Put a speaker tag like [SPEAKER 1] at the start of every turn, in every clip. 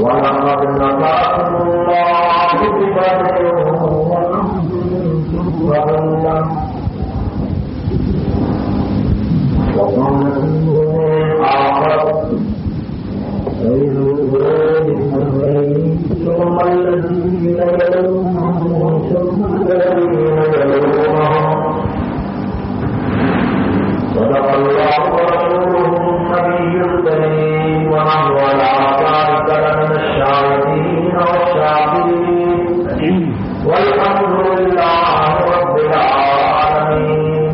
[SPEAKER 1] ولقد نصركم الله ببدر وأنتم أذلة وكنتم آخر ثم الذين يلونهم ثم الذين يلونهم صدق الله ورسوله النبي الكريم ونحن على ذلك لمن الشاهدين والشاكرين والحمد لله رب العالمين.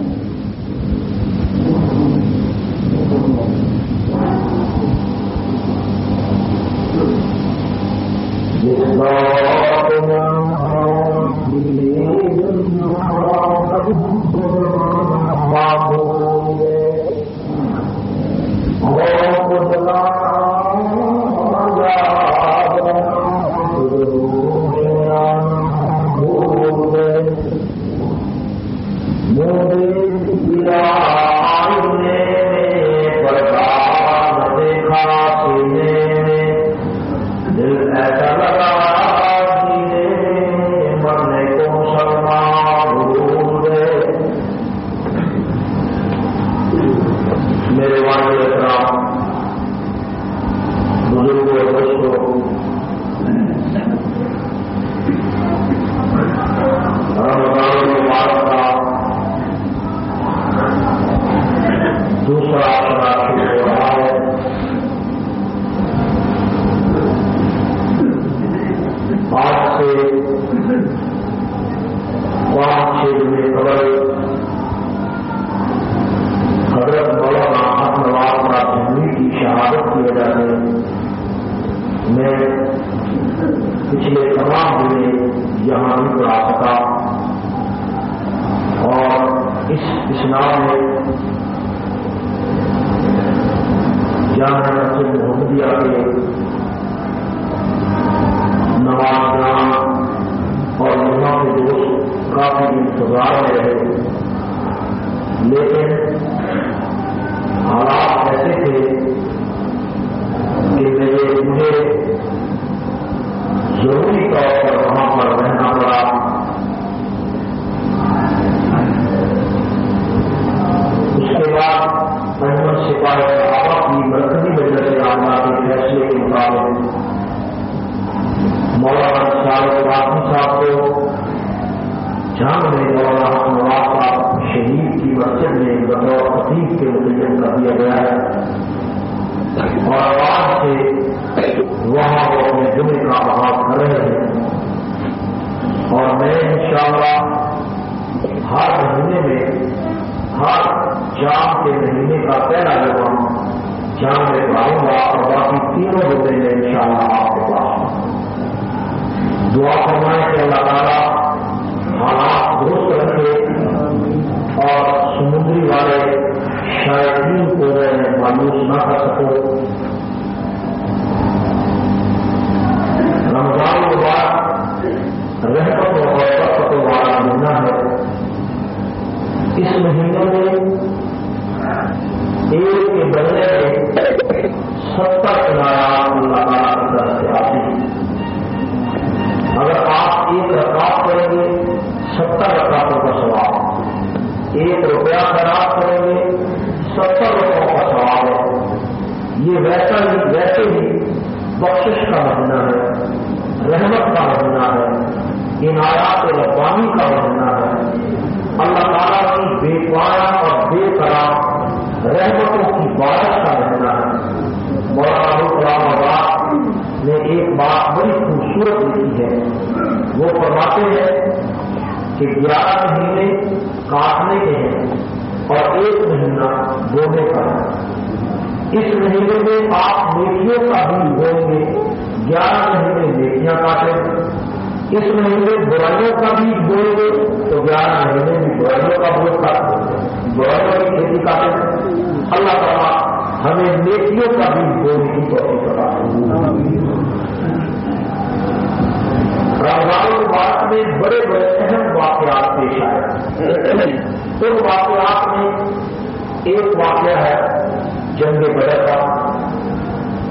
[SPEAKER 2] ان واقعات میں ایک واقعہ ہے جنگ بدر کا،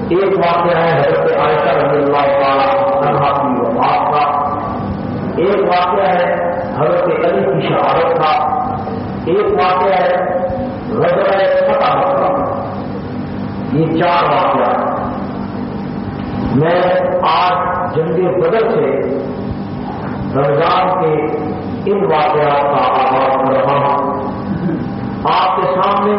[SPEAKER 1] ایک واقعہ ہے حضرت عائشہ رضی اللہ تعالیٰ عنہا کی وفات کا، ایک واقعہ ہے حضرت علی کی شہادت کا، ایک واقعہ ہے غزوہ فتح کا۔ یہ 4 واقعات میں آج جنگ بدر سے رمضان کے ان واقعات کا آغاز کر رہا ہوں۔ آپ کے سامنے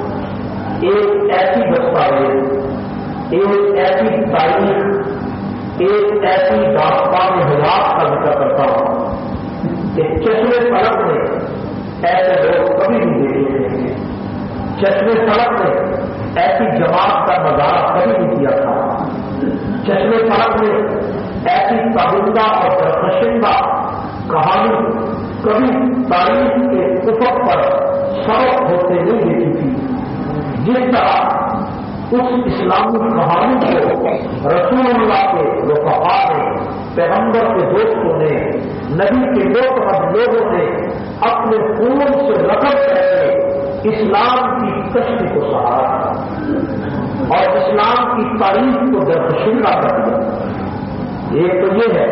[SPEAKER 1] ایک ایسی دستاویز، ایک ایسی تاریخ، ایک ایسی داستان حیات کا ذکر کرتا ہوں کہ چشمے فلک میں ایسے لوگ کبھی نہیں دیکھے تھے، چشمے فلک میں ایسی جماعت کا نظارہ کبھی نہیں کیا تھا، چشمے فلک میں ایسی تابندہ اور درخشندہ کہانی کبھی تاریخ کے افق پر سبق ہوتے نہیں دیکھی تھی۔ جس طرح اس اسلامی کہانی کو رسول اللہ کے رفقا نے، پیغمبر کے دوستوں نے، نبی کے دوست لوگوں نے اپنے خون سے رقم کر کے اسلام کی کشتی کو سہارا اور اسلام کی تاریخ کو درخشندہ کر دیا۔ ایک تو یہ ہے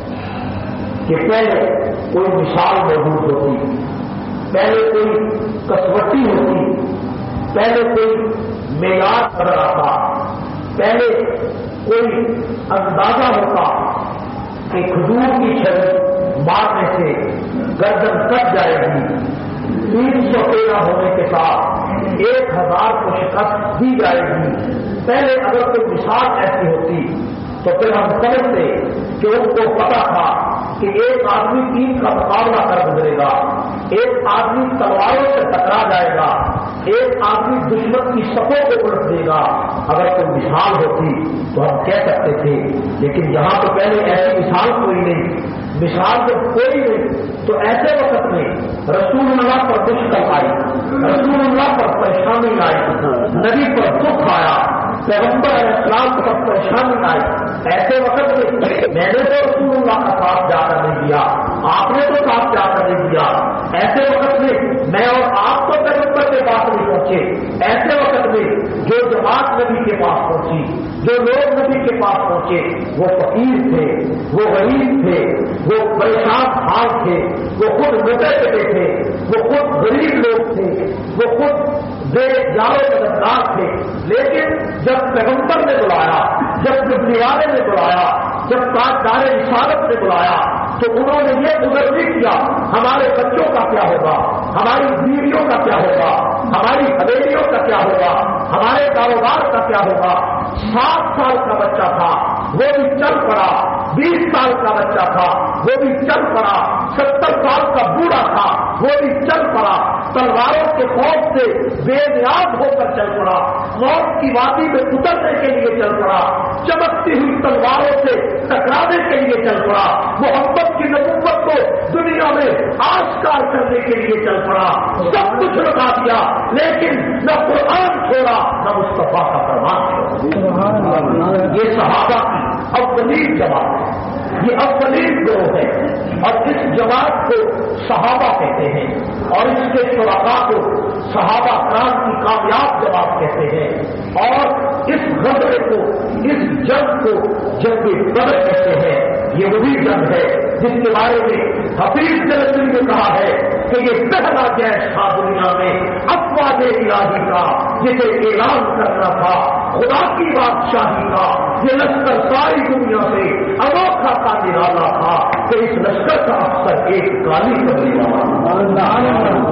[SPEAKER 1] کہ پہلے کوئی مثال موجود ہوتی، پہلے کوئی کسوٹی ہوتی، پہلے کوئی معیار نظر آتا، پہلے کوئی اندازہ ہوتا کہ کھجور کی چھری مارنے سے گردن کٹ جائے گی، 313 ہونے کے ساتھ 1000 کو شکست دی جائے گی۔ پہلے اگر کوئی مثال ایسی ہوتی تو پھر ہم سمجھتے کہ ان کو پتا تھا کہ ایک آدمی 3 کا مقابلہ کر گزرے گا، ایک آدمی تلواروں سے ٹکرا جائے گا، ایک آدمی دشمن کی صفوں کو الٹ دے گا۔ اگر کوئی مثال ہوتی تو ہم کہہ سکتے تھے، لیکن یہاں تو پہلے ایسی مثال کوئی نہیں، مثال جب کوئی نہیں تو ایسے وقت میں رسول اللہ پر مشکل آئی، رسول اللہ پر پریشانی آئی، نبی پر دکھ آیا، پیغمبر علیہ السلام پر پریشانی آئی۔ ایسے وقت میں نے تو رسول اللہ کا ساتھ جا کر نہیں دیا، آپ نے تو ساتھ جا کر نہیں دیا۔ ایسے وقت میں اور آپ تو پیغمبر کے پاس نہیں پہنچے۔ ایسے وقت میں جو جماعت نبی کے پاس پہنچی، جو لوگ نبی کے پاس پہنچے، وہ فقیر تھے، وہ غریب تھے، وہ پریشان حال تھے، وہ خود موٹے پٹے تھے، وہ خود غریب لوگ تھے، وہ خود بے جاؤ مددگار تھے۔ لیکن جب پیغمبر نے بلایا، جب دیوانے نے بلایا، جب تاجدار رسالت نے بلایا تو انہوں نے یہ گزر نہیں کیا ہمارے بچوں کا کیا ہوگا، ہماری بیویوں کا کیا ہوگا، ہماری حویلیوں کا کیا ہوگا، ہمارے کاروبار کا کیا ہوگا۔ 7 سال کا بچہ تھا وہ بھی چل پڑا، 20 سال کا بچہ تھا وہ بھی چل پڑا، 70 سال کا بوڑھا تھا وہ بھی چل پڑا، تلواروں کے خوف سے بے نیاز ہو کر چل پڑا، موت کی وادی میں اترنے کے لیے چل پڑا، چمکتی ہوئی تلواروں سے ٹکرانے کے لیے چل پڑا، محبت کی نبوت کو دنیا میں آشکار کرنے کے لیے چل پڑا، سب کچھ لگا دیا، لیکن نہ قرآن چھوڑا نہ مصطفیٰ کا فرمان چھوڑا۔ یہ صحابہ کی اولین جماعت ہے، یہ اولین گروہ ہے، اور اس جماعت کو صحابہ کہتے ہیں اور اس کے شرکاء کو صحابہ کرام کی کامیاب جماعت کہتے ہیں، اور اس غزوے کو، اس جنگ کو جنگ بدر کہتے ہیں۔ یہ وہی جنگ ہے جس کے بارے میں حفیظ جلسی نے کہا ہے کہ یہ پہلا جیش تھا دنیا میں افواج الہی کا، جسے اعلان کرنا تھا خدا کی بادشاہی کا۔ یہ لشکر ساری دنیا سے انوکھا کا نرالا تھا کہ اس لشکر کا افسر ایک کالی کرنے والا۔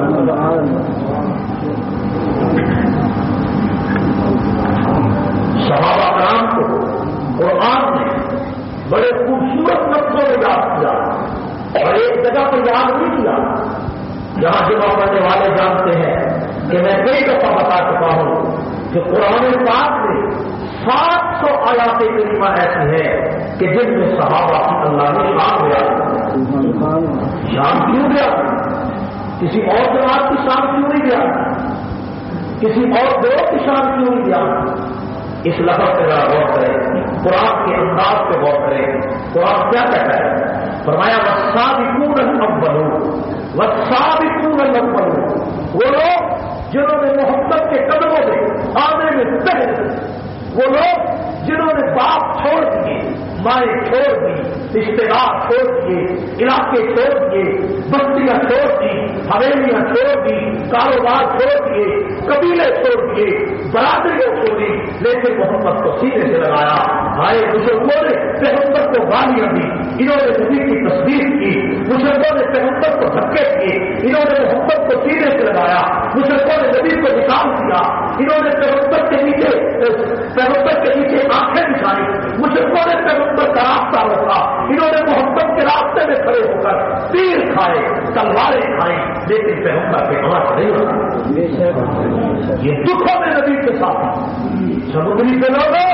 [SPEAKER 1] صحابہ کرام کو قرآن نے بڑے خوبصورت لفظوں میں یاد کیا اور ایک جگہ پر یاد نہیں کیا، جہاں جمع کرنے والے جانتے ہیں کہ میں کئی دفعہ بتا چکا ہوں کہ قرآن پاک میں 700 آیات کریمہ ایسی ہیں کہ جن میں صحابہ کی اللہ نے شان گیا۔ شان کیوں گیا؟ کسی اور جماعت کی شان کیوں نہیں گیا؟ کسی اور گروہ کی شان کیوں نہیں گیا؟ اس لفظ پہ ذرا غور کریں، قرآن کے انداز پہ غور کریں۔ قرآن کیا کہتا ہے؟ فرمایا والسابقون الاولون، والسابقون الاولون، وہ لوگ جنہوں نے محبت کے قدموں میں آنے میں پہلے، وہ لوگ جنہوں نے باپ چھوڑ دیے، مائیں چھوڑ دی، رشتے دار چھوڑ دیے، علاقے چھوڑ دیے، بستیاں چھوڑ دی، حویلیاں چھوڑ دی، کاروبار چھوڑ دیے، قبیلے چھوڑ دیے، برادریاں چھوڑی، لیکن محمد کو سینے سے لگایا. بھائی بزرگوں نے پیغمبر کو گالیاں دی، انہوں نے نبی کی تصدیق کی، بزرگوں نے پیغمبر کو دھکے دیے، انہوں نے محمد کو سینے سے لگایا، بزرگوں نے نبی کو نکال دیا، انہوں نے پیغمبر کے نیچے آنکھیں دکھائی، بزرگوں نے پیغمبر کا راستہ روکا، انہوں نے محمد کے راستے میں کھڑے ہو کر تیر کھائے، تلواریں کھائیں، لیکن پیغمبر کے آنکھ نہیں ہوتا. یہ دکھوں میں نبی کے ساتھ سمندری کے لوگوں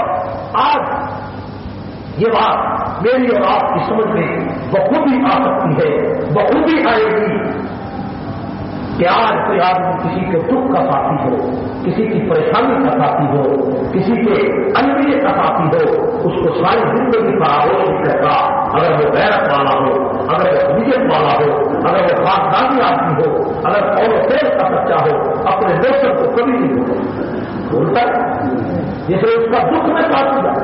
[SPEAKER 1] آج یہ بات میری اور آپ کی سمجھ میں بخوبی آ سکتی ہے، بخوبی آئے گی کہ آج کوئی آدمی کسی کے دکھ کا ساتھی ہو، کسی کی پریشانی کا ساتھی ہو، کسی کے الوداع کا ساتھی ہو، اس کو ساری زندگی کا آروش نہیں کرتا. اگر وہ غیرت والا ہو، اگر وہ نیت والا ہو، اگر وہ خاندانی آدمی ہو، اگر قول و فعل کا سچا ہو، اپنے دوستوں کو کبھی نہیں بولتا جسے اس کا دکھ میں ساتھ دیا.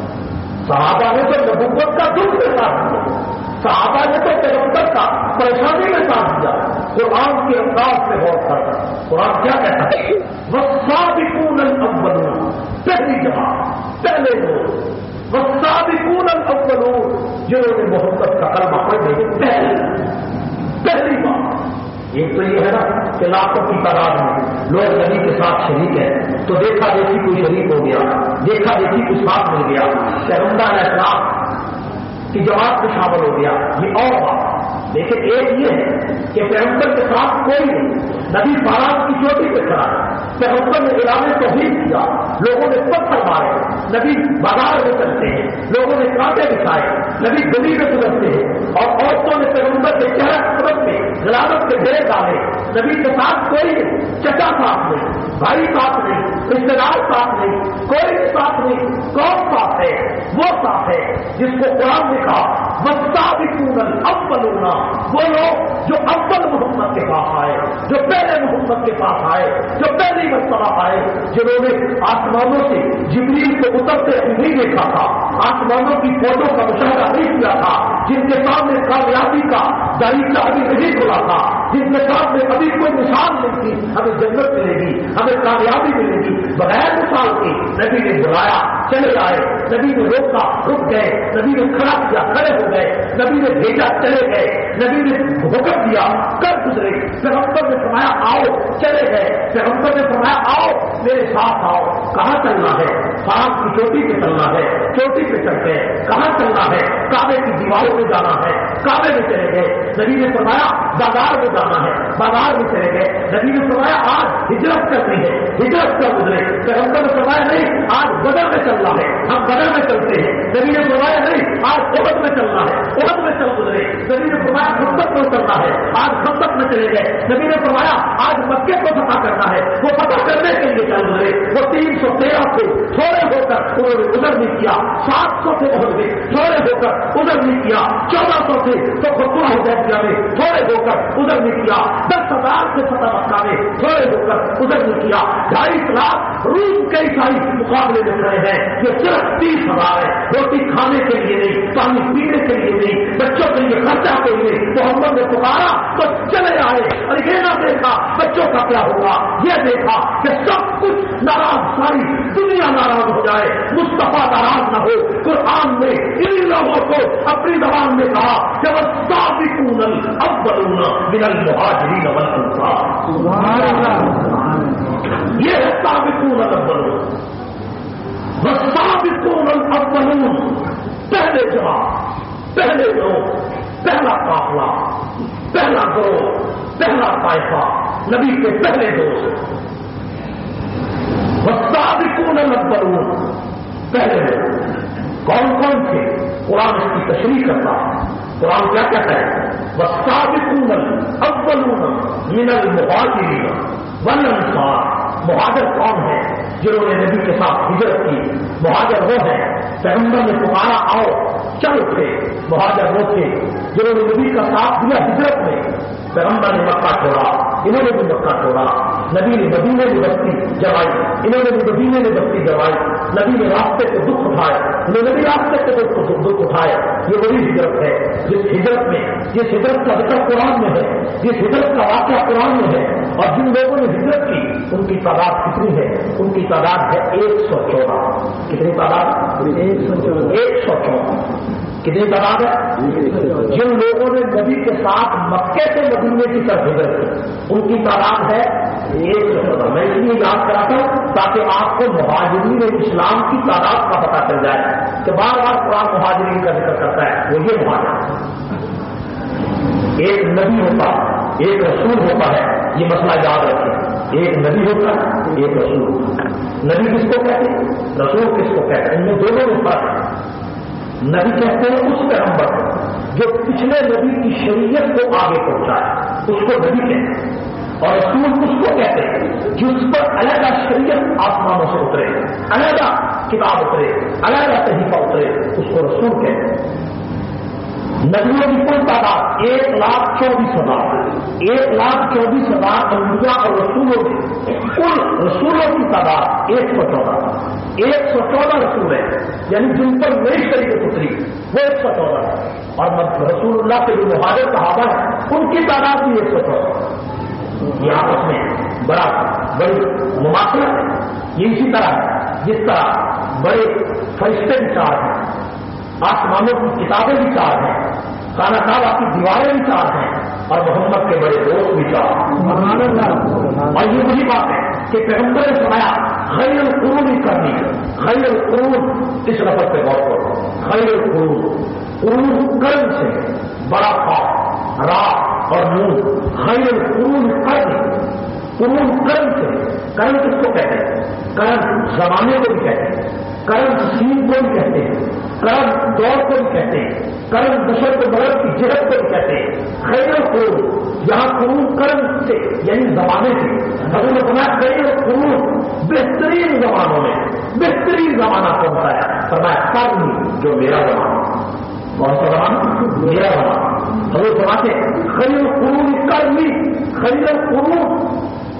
[SPEAKER 1] صحابہ نے تو نبوت کا دکھ میں ساتھ دیا، صحابہ نے تو پیغمبر کا پریشانی میں ساتھ دیا. قرآن کے انداز میں غور کرتا، قرآن کیا کہتا ہے؟ والسابقون الاولون، پہلی جماعت، پہلے لوگ، والسابقون الاولون، جنہوں نے محمد کا کلمہ پڑھنے کے پہلی بات. ایک تو یہ ہے نا کہ لاکھوں کی تعداد میں لوگ نبی کے ساتھ شریک ہیں، تو دیکھا دیکھی کوئی شریک ہو گیا، دیکھا دیکھی کوئی ساتھ مل گیا، پیغمبر علیہ السلام کی جماعت میں شامل ہو گیا، یہ اور بات. لیکن ایک یہ ہے کہ پیغمبر کے ساتھ کوئی نہیں، نبی بارات کی چوٹی پہ کھڑا ہے، پیغمبر نے اعلان توحید کیا، لوگوں نے پتھر مارے، نبی بازار میں چلتے ہیں، لوگوں نے کانٹے دکھائے، نبی گلی میں گزرتے ہیں، اور عورتوں نے پیغمبر کے چہرہ قدم میں غلاظت کے ڈیرے ڈالے. نبی کے ساتھ کوئی نہیں، چچا ساتھ نہیں، بھائی ساتھ نہیں، رشتے دار ساتھ نہیں، کوئی ساتھ نہیں. کون ساتھ ہے؟ وہ ساتھ ہے جس کو قرآن نے کہا والسابقون الاولون، وہ لوگ جو اول محمد کے پاس آئے، جو پہلے محمد کے پاس آئے، جو پہلی مرتبہ آئے، جنہوں نے آسمانوں سے جبریل کو اترتے نہیں دیکھا تھا، آسمانوں کی فوجوں کا مشاہدہ نہیں کیا تھا، جن کے سامنے کامیابی کا دریچہ ابھی نہیں کھلا تھا، جن کے سامنے ابھی کوئی مثال نہیں تھی، ہمیں جنت ملے گی، ہمیں کامیابی ملے گی، بغیر مثال کی نبی نے بلایا، چلے آئے، نبی نے روکا، رک گئے، نبی نے کھڑا کیا، کھڑے ہو گئے، نبی نے بھیجا، چلے گئے، نبی نے حکم دیا، کر گزرے، پیغمبر نے فرمایا آؤ، چلے گئے، پیغمبر نے فرمایا آؤ میرے ساتھ آؤ. کہاں چلنا ہے؟ فرات کی چوٹی پہ چلنا ہے، چوٹی پہ چل گئے. کہاں چلنا ہے؟ کعبے کی دیواروں میں جانا ہے، کعبے میں چلے گئے. نبی نے فرمایا بازار میں جانا ہے، بازار میں چلے گئے. نبی نے فرمایا آج ہجرت کرنی ہے، ہجرت کر گزرے. پیغمبر نے فرمایا نہیں آج بدر میں چلنا ہے، ہم بدر میں چلتے ہیں. نبی نے فرمایا نہیں آج احد میں چلنا ہے، احد میں چل گزرے. نبی نے فرمایا خندق میں چلنا ہے، آج خندق میں چلے گئے. نبی نے فرمایا آج مکے کو فتح کرنا ہے، وہ فتح کرنے کے لیے چل گزرے. وہ 313 سے تھوڑے ہو کر انہوں نے ادھر نہیں کیا، 700 سے احد میں تھوڑے ہو کر ادھر نہیں کیا، 1400 سے تو فتح حدیبیہ میں تھوڑے ہو کر ادھر نہیں کیا، 10,000 سے فتح مکہ میں تھوڑے ہو کر ادھر نہیں کیا. 2.5 لاکھ روم کے عیسائی مقابلے میں کھڑے ہیں، یہ صرف 30,000 ہے. روٹی کھانے کے لیے نہیں، پانی پینے کے لیے نہیں، بچوں کے لیے خرچہ کے لیے محمد نے پکارا تو چلے آئے. اور یہ نہ دیکھا بچوں کا کیا ہوگا، یہ دیکھا کہ سب کچھ ناراض، ساری دنیا ناراض ہو جائے، مصطفیٰ ناراض نہ ہو. قرآن نے ان لوگوں کو اپنی زبان میں کہا کہ والسابقون الاولون من المہاجرین والانصار. یہ ہے سابقون الاولون، والسابقون الاولون، پہلے جماعت، پہلے لوگ، پہلا قافلہ، پہلا گروہ، پہلا طائفہ، نبی کے پہلے دوست. والسابقون الاولون، پہلے لوگ کون کون تھے؟ قرآن اس کی تشریح کرتا ہے. قرآن کیا کہتا ہے؟ والسابقون الاولون من المہاجرین والانصار. مہاجر کون ہے؟ جنہوں نے نبی کے ساتھ ہجرت کی. مہاجر وہ ہے پیغمبر نے پکارا آؤ، چل اٹھے. مہاجر وہ تھے جنہوں نے نبی کا ساتھ دیا ہجرت میں. پیغمبر نے مکہ چھوڑا، انہوں نے بھی مکہ چھوڑا. نبی نے مدینے میں بستی جمائی، انہوں نے بھی مدینے میں بستی جمائی. نبی نے راستے کے دکھ اٹھائے، نبی راستے کے دکھ اٹھائے. یہ وہی ہجرت ہے جس ہجرت میں، جس ہجرت کا ذکر قرآن میں ہے، جس ہجرت کا واقعہ قرآن میں ہے. اور جن لوگوں نے ہجرت کی ان کی تعداد کتنی ہے؟ ان کی تعداد ہے 114. کتنی تعداد؟ 114. کتنی تعداد ہے؟ جن لوگوں نے نبی کے ساتھ مکے سے مدینے کی طرف ہجرت کی ان کی تعداد ہے 114. میں اس لیے یاد کراتا ہوں تاکہ آپ کو مہاجرین اسلام کی تعداد کا پتہ چل جائے کہ بار بار قرآن مہاجرین کا ذکر کرتا ہے. وہ یہ مہاجر ایک نبی ہوتا ہے، ایک رسول ہوتا ہے. یہ مسئلہ یاد رکھیں، ایک نبی ہوتا ہے، ایک رسول ہوتا ہے. نبی کس کو کہتے ہیں؟ رسول کس کو کہتے ہیں؟ ان میں دونوں میں فرق ہے. نبی کہتے ہیں اس پیغمبر جو پچھلے نبی کی شریعت کو آگے پہنچائے، اس کو نبی کہتے ہیں. اور رسول اس کو کہتے ہیں جس پر علیحدہ شریعت آسمانوں سے اترے، علیحدہ کتاب اترے، علیحدہ صحیفہ اترے، اس کو رسول کہتے ہیں. نبیوں کی کل تعداد 1,24,000. 1,24,000 انبیاء اور رسولوں کی کل رسولوں کی تعداد 114. 114 رسول ہیں، یعنی جن پر نئی شریعت اتری وہ 114 ہے. اور رسول اللہ کے جو مہاجر صحابہ ہیں ان کی تعداد بھی 114. یہ آپس میں بڑی مماثلت ہے. یہ اسی طرح ہے جس طرح بڑے فرشتے بھی 4 ہیں، آسمانوں کی کتابیں بھی 4 ہیں، خانہ کعبہ کی دیواریں بھی 4 ہیں، اور محمد کے بڑے دوست بھی 4 ہیں. اور یہ وہی بات ہے کہ پیغمبر نے فرمایا خیر القرون کرنی. خیر القرون اس لفظ پہ غور کرو. خیر القرون، قرون کرن سے بڑا خواب راہ اور نور. خیر القرون کرنی، قرون کرن سے. کرن کس کو کہتے ہیں؟ کرن زمانے کو بھی کہتے ہیں، کرن سین کو بھی کہتے ہیں، کرن دور کو بھی کہتے ہیں، کرن بشر کے بغیر کی جہت کو بھی کہتے ہیں. خیر القرون یہاں قرون کرن سے یعنی زمانے سے. حضور نے فرمایا خیر القرون بہترین زمانوں میں بہترین زمانہ کون سا ہے؟ فرمایا قرن جو میرا زمانہ. کون سا زمانہ؟ میرا زمانہ. حضور فرماتے خیر القرون کرنی. خیر القرون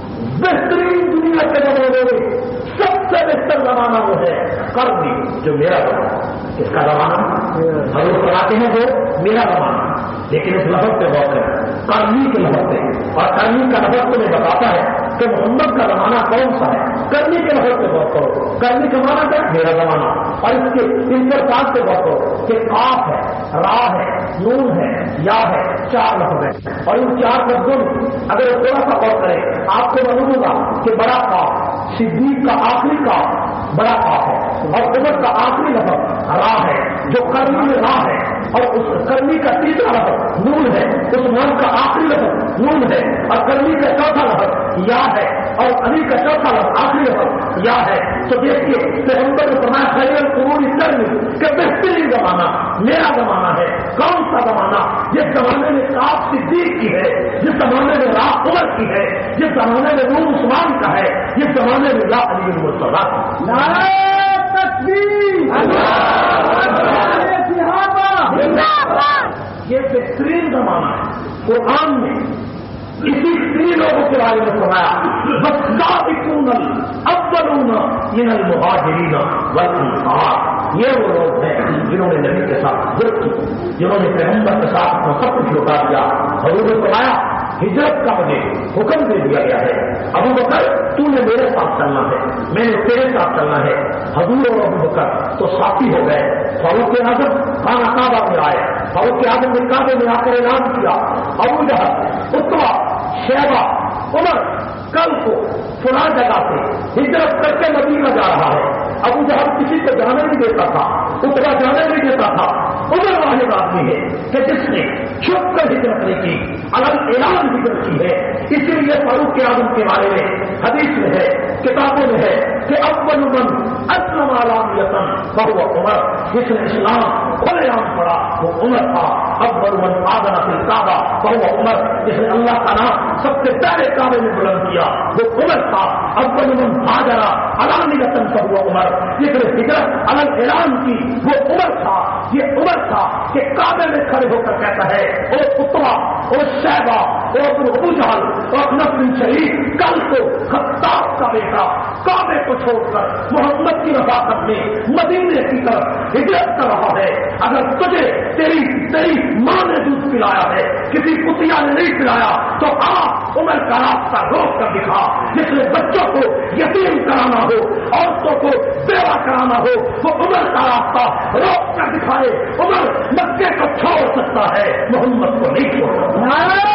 [SPEAKER 1] بہترین دنیا کے زمانے میں سب سے بہتر زمانہ وہ ہے کرنی جو میرا زمانہ. کس کا زمانہ؟ حضور فرماتے ہیں وہ میرا زمانہ. لیکن اس لفظ پہ غور کریں، کرنی کے لفظ پہ. اور کرنی کا لفظ تمہیں بتاتا ہے کہ محمد کا زمانہ کون سا ہے. کرنی کے لفظ پہ غور کرو. کرنی کا زمانہ کیا؟ میرا زمانہ. اور اس کے انترسات پہ غور کرو کہ قاف ہے، راہ ہے، نون ہے، یا ہے، 4 لفظ ہیں. اور ان 4 لفظوں میں اگر تھوڑا سا غور کریں آپ کو معلوم ہوگا کہ بڑا قاف صدیق کا آخری قاف بڑا قاف ہے، اور عمر کا آخری لفظ راہ ہے جو کرنی میں راہ ہے، اور اس کرنی کا تیسرا لفظ نون ہے، عثمان کا آخری لفظ نون ہے، اور کرنی کا چوتھا لفظ یا ہے، اور علی کا چوتھا لفظ آخری لفظ یا ہے. تو دیکھیے پیغمبر نے فرمایا خیر القرون کرنی کہ بہترین زمانہ میرا زمانہ ہے. کون سا زمانہ؟ جس زمانے میں کاف صدیق کی ہے، جس زمانے میں راہ عمر کی ہے، جس زمانے میں نور عثمان کا ہے، جس زمانے میں لا علی المرتضیٰ کا.
[SPEAKER 2] نعرہ تکبیر،
[SPEAKER 1] یہ بہترین زمانہ ہے. قرآن میں اسی 3 لوگوں کے بارے میں فرمایا والسابقون الاولون من المہاجرین والانصار. یہ وہ لوگ ہیں جنہوں نے نبی کے ساتھ ہجرت کی، جنہوں نے پیغمبر کے ساتھ اپنا سب کچھ لوٹا دیا. حضور نے فرمایا ہجرت کا مجھے حکم دے دیا گیا ہے. ابو بکر تو نے میرے ساتھ چلنا ہے، میں نے تیرے ساتھ چلنا ہے. حضور اور ابو بکر تو ساتھی ہو گئے. فاروق اعظم خانہ کعبہ میں آئے. فاروق اعظم نے کعبے میں آ کر اعلان کیا ابو جہل، عتبہ، شیبہ، عمر کل کو فلاں جگہ سے ہجرت کر کے مدینہ جا رہا ہے. ابو جہل کسی کو جانے نہیں دیتا تھا، عتبہ جانے نہیں دیتا تھا. عمر واحد آدمی ہے کہ جس نے چھپ کر ہجرت نہیں کی، الگ اعلان ہجرت کی ہے. اسی لیے فاروق اعظم کے بارے میں حدیث میں ہے، کتابوں میں ہے کہ اول من اسلم علانیۃ فہو عمر. جس نے اسلام کھلے عام پڑا وہ عمر تھا. اول من آذن فی الکعبہ فہو عمر. جس نے اللہ کا نام سب سے پہلے کعبے میں بلند کیا وہ عمر تھا. اول من ہاجر علانیۃ فہو عمر. جس نے ہجرت الگ اعلان کی وہ عمر تھا. یہ عمر تھا کہ کعبے میں کھڑے ہو کر کہتا ہے او عتبہ، او شیبہ، او ابو جہل، او اخنس بن شریف، کل کو خطاب کا بیٹا کعبے کو چھوڑ کر محمد کی رفاقت میں مدینے کی طرف ہجرت کر رہا ہے. اگر تجھے تیری ماں نے دودھ پلایا ہے, کسی کتیا نے نہیں پلایا, تو عمر کا راستہ روک کر دکھا. جس نے بچوں کو یتیم کرانا ہو, عورتوں کو بیوہ کرانا ہو, وہ عمر کا راستہ روک کر دکھائے. عمر مکے کو چھوڑ سکتا ہے, محمد کو نہیں چھوڑ سکتا.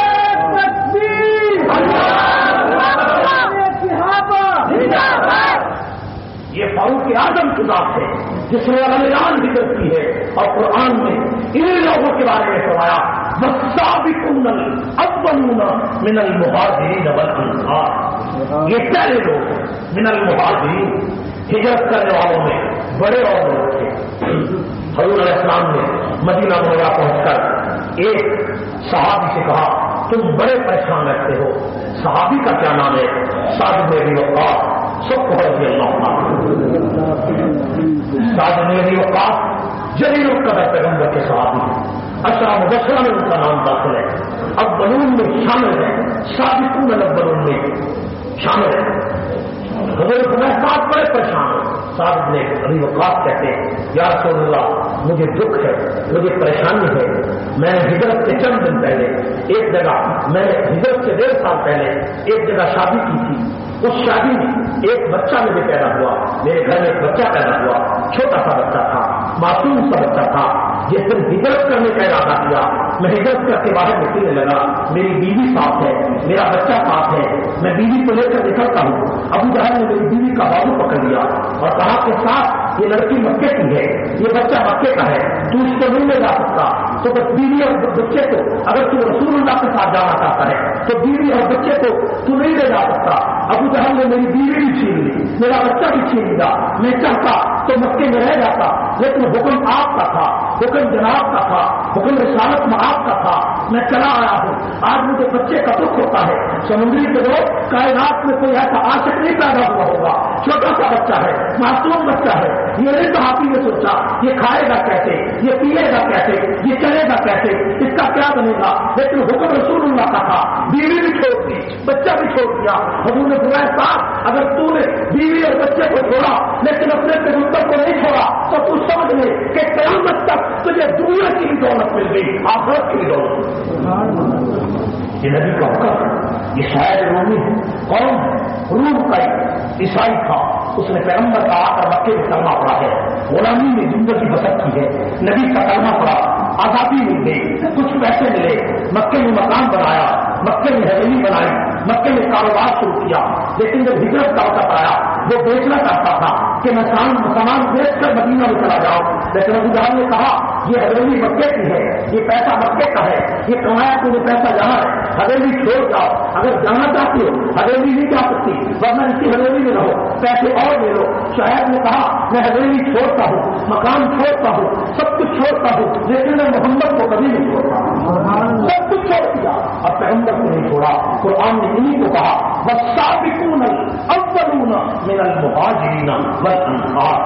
[SPEAKER 1] یہ فاروق اعظم کی ذات ہے جس نے اعلان ذکر کی ہے, اور قرآن میں ان لوگوں کے بارے میں فرمایا والسابقون الاولون من المہاجرین والانصار. یہ پہلے لوگ من المہاجرین, ہجرت کرنے والوں میں بڑے اور لوگ تھے. حضور علیہ السلام نے مدینہ منورہ پہنچ کر ایک صحابی سے کہا تم بڑے پریشان رہتے ہو. صحابی کا کیا نام ہے؟ سعد بن ابی وقاص. سب کو رضی اللہ عنہ. سعد بن ابی وقاص جلیل القدر پیغمبر کے صحابی ہیں. عشرہ مبشرہ میں ان کا نام داخل ہے. اولون میں شامل ہے, سابقون الاولون میں شامل ہے. حضور کے ساتھ بڑے پریشان ہو. سعد بن ابی وقاص کہتے ہیں یا رسول اللہ مجھے دکھ ہے, مجھے پریشانی ہے. میں نے ہجرت سے چند دن پہلے ایک جگہ, میں نے ہجرت سے 1.5 سال پہلے ایک جگہ شادی کی تھی. اس شادی میں ایک بچہ مجھے پیدا ہوا. میرے گھر میں ایک بچہ پیدا ہوا, چھوٹا سا بچہ تھا, معصوم سا بچہ تھا. جس دن ہجرت کرنے کا ارادہ کیا, میں ہجرت کر کے باہر نکلنے لگا. میری بیوی ساتھ ہے, میرا بچہ ساتھ ہے. میں بیوی کو لے کر نکلتا ہوں. ابو جہل نے میری بیوی کا بازو پکڑ لیا اور کہا کہ ساتھ یہ لڑکی مکے کی ہے, یہ بچہ مکے کا ہے, تو اس کو نہیں لے جا سکتا. تو بس بیوی اور بچے کو, اگر تو رسول اللہ کے ساتھ جانا چاہتا ہے تو بیوی اور بچے کو تو نہیں لے جا سکتا. ابو جہل نے میری بیوی بھی چھین لی, میرا بچہ بھی چھین لیا. میں چاہتا تو مکے میں رہ جاتا, لیکن حکم آپ کا تھا, حکم جناب کا تھا, حکم رسالت میں آپ کا تھا. میں چلا آیا ہوں. آج مجھے بچے کا دکھ ہوتا ہے. سمندری کے لوگ کائنات میں کوئی ایسا عاشق نہیں پیدا ہوا ہوگا. چھوٹا سا بچہ ہے, معصوم بچہ ہے. یہ نہیں صحابی نے سوچا یہ کھائے گا کیسے, یہ پیے گا کیسے, یہ چلے گا کیسے, اس کا کیا بنے گا. لیکن حکم رسول اللہ کا تھا. بیوی بھی چھوڑ دی, بچہ بھی چھوڑ دیا. حضور نے فرمایا صاحب اگر تو نے بیوی اور بچے کو چھوڑا لیکن اپنے پیغمبر کو نہیں چھوڑا تو تو سمجھ لے کہ قیامت تک تجھے دنیا کی دولت مل گئی, آخرت کی دولت. یہ نبی کا حکم. یہ شاید رومی ہے, کون ہے؟ روم کا عیسائی تھا. اس نے پیغمبر کا آ کر مکے میں کلمہ پڑھا ہے, غلامی میں زندگی بسر کی ہے. نبی کا کلمہ پڑھا, آزادی مل گئی, کچھ پیسے ملے, مکے میں مکان بنایا, مکے میں حویلی بنائی, مکے میں کاروبار شروع کیا. لیکن جب ہجرت کا وقت آیا وہ بیچنا چاہتا تھا کہ میں سامان بیچ کر مدینہ میں چلا جاؤں. لیکن ابو جہل نے کہا یہ حویلی مکے کی ہے, یہ پیسہ مکے کا ہے, یہ کمایا تمہیں پیسہ جہاں ہے, حویلی چھوڑ جاؤ. اگر جانا چاہتی ہو حویلی نہیں جا سکتی, ورنہ اسی حویلی میں رہو, پیسے اور لے لو. شاید نے کہا میں حویلی چھوڑتا ہوں, مکان چھوڑتا ہوں, سب کچھ چھوڑتا ہوں, لیکن میں محمد کو کبھی نہیں چھوڑتا. سب کچھ چھوڑ دیا, اب پیغمبر کو نہیں چھوڑا. قرآن نے انہیں کو کہا والسابقون الاولون من المہاجرین والانصار.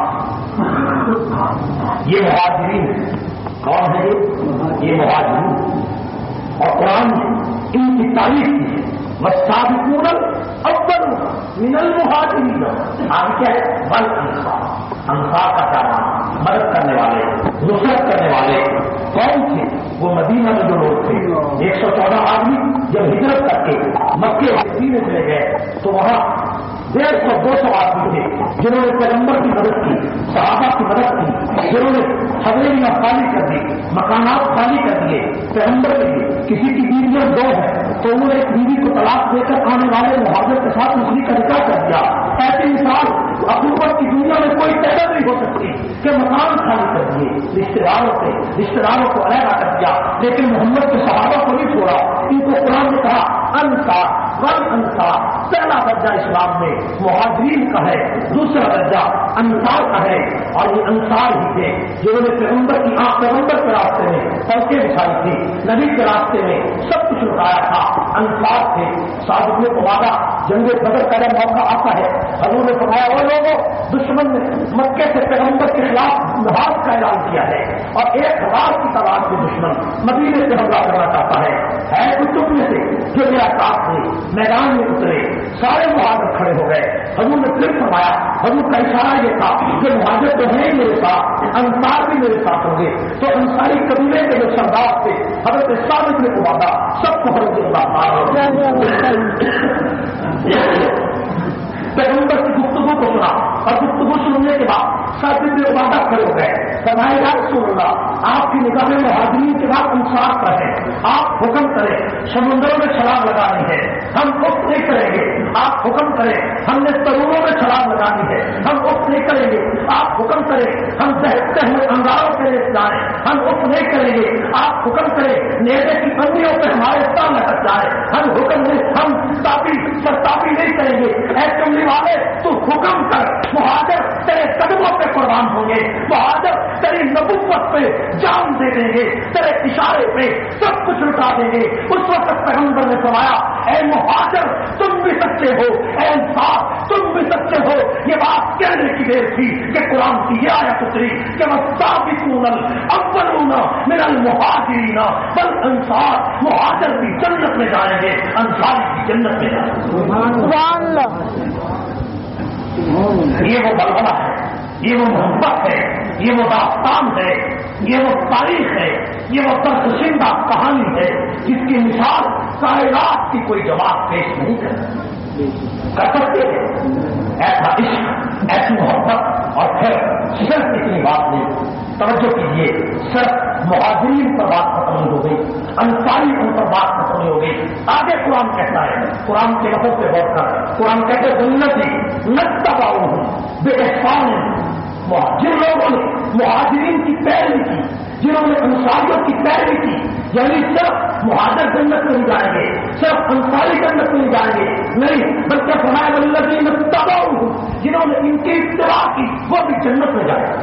[SPEAKER 1] یہ مہاجرین کون ہے؟ یہ مہاجرین, اور قرآن نے ان کی تعریف کی ہے. والسابقون الاولون من المہاجرین, آگے کیا ہے؟ والانصار. انصار کا کیا نام؟ مدد کرنے والے, نصرت کرنے والے. کون تھے وہ؟ مدینہ میں جو لوگ تھے 114 آدمی جب ہجرت کر کے مکے مدینے چلے گئے تو وہاں 150-200 آدمی تھے جنہوں نے پیغمبر کی مدد کی, صحابہ کی مدد کی, جنہوں نے حویلیاں خالی کر دی, مکانات خالی کر دیے پیغمبر کے لیے. کسی کی بیویاں 2 ہیں تو انہوں نے ایک بیوی کو طلاق دے کر آنے والے مہاجر کے ساتھ دوسری کا نکاح کر دیا. ایسی مثال حکومت کی دنیا میں کوئی پیدا نہیں ہو سکتی کہ مکان خالی کر دیے, رشتے داروں کو علیحدہ کر دیا, لیکن محمد کے صحابہ کو نہیں چھوڑا. ان کو قرآن نے کہا انصار والانصار. پہلا درجہ اسلام میں مہاجرین کا ہے, دوسرا درجہ انصار کا ہے. اور یہ انصار ہی تھے جنہوں نے پیغمبر کی پیغمبر کے راستے میں پلکیں بچھائی تھی, نبی کے راستے میں سب کچھ لٹایا تھا. انصار تھے. سعد بن عبادہ جنگ بدر کا جب موقع آتا ہے حضور نے فرمایا وہ لوگوں دشمن نے مکے سے پیغمبر کے خلاف محاذ کا اعلان کیا ہے اور 1000 کی تعداد میں دشمن مدینے سے حملہ کرنا چاہتا ہے کچھ میں سے جو میرا ساتھ تھے میدان میں اترے سارے مہاجر کھڑے ہو گئے. حضور نے پھر فرمایا حضور کا اشارہ یہ تھا کہ مہاجر تو ہیں میرے ساتھ انصار بھی میرے ساتھ ہوں گے. تو انصاری قبیلے کے جو سردار تھے حضرت ثابت نے عبادہ سب کو حضرت پیغمبر کی گفتگو کو سنا اور گفتگو سننے کے بعد ثابت نے عبادہ کھڑے ہو گئے. فرمایا یا رسول اللہ آپ کی نگاہ میں مہاجرین کے بعد انصار پر ہے آپ حکم کریں سمندروں میں چھلانگ لگانی ہے ہم وقت نہیں کریں گے آپ حکم کریں ہم نے ترونوں میں چھلانگ لگانی ہے ہم وقت نہیں کریں گے آپ حکم کریں ہم دہتے ہوئے انگاروں کے لیے جائیں ہم وقت نہیں کریں گے آپ حکم کریں نیزے کی بندیوں پہ ہمارے سامنے لٹک جائے ہم حکم نہیں ہم سرتاپی نہیں کریں گے. اے کملی والے تو حکم کر مہاجر تیرے قدموں پہ قربان ہوں گے مہاجر تیری نبوت پہ جان دے دیں گے تیرے اشارے پہ سب کچھ لٹا دیں گے. اس وقت پیغمبر نے فرمایا اے مہاجر تم بھی سچے ہو اے انصار تم بھی سچے ہو. یہ بات کہنے کی دیر تھی کہ قرآن کی یہ آیت اتری کہ والسابقون الاولون من المہاجرین والانصار مہاجر بھی جنت میں جائیں گے انصاری بھی جنت میں جائیں گے.
[SPEAKER 2] سبحان اللہ.
[SPEAKER 1] یہ وہ بلبلہ ہے یہ وہ محبت ہے یہ وہ داستان ہے یہ وہ تاریخ ہے یہ وہ ترسندہ کہانی ہے جس کی مثال کائنات کی کوئی جواب پیش نہیں کر سکتے ایسا عشق ایسی محبت اور پھر صرف اتنی بات نہیں توجہ کیجیے صرف مہاجرین پر بات ختم نہیں ہو گئی انصاری ان پر بات ختم نہیں ہو گئی. آگے قرآن کہتا ہے قرآن کے لفظ پہ غور کر قرآن کہتے ہیں سنتی نتبعوہم بإحسان جن لوگوں نے مہاجرین کی پیروی کی جنہوں نے انصاریوں کی پیروی کی یعنی صرف مہاجر جنت میں نہیں جائیں گے صرف انصاری جنت میں نہیں جائیں گے نہیں بلکہ فرمایا والذین اتبعوہم جنہوں نے ان کی اتباع کی وہ بھی جنت میں جائیں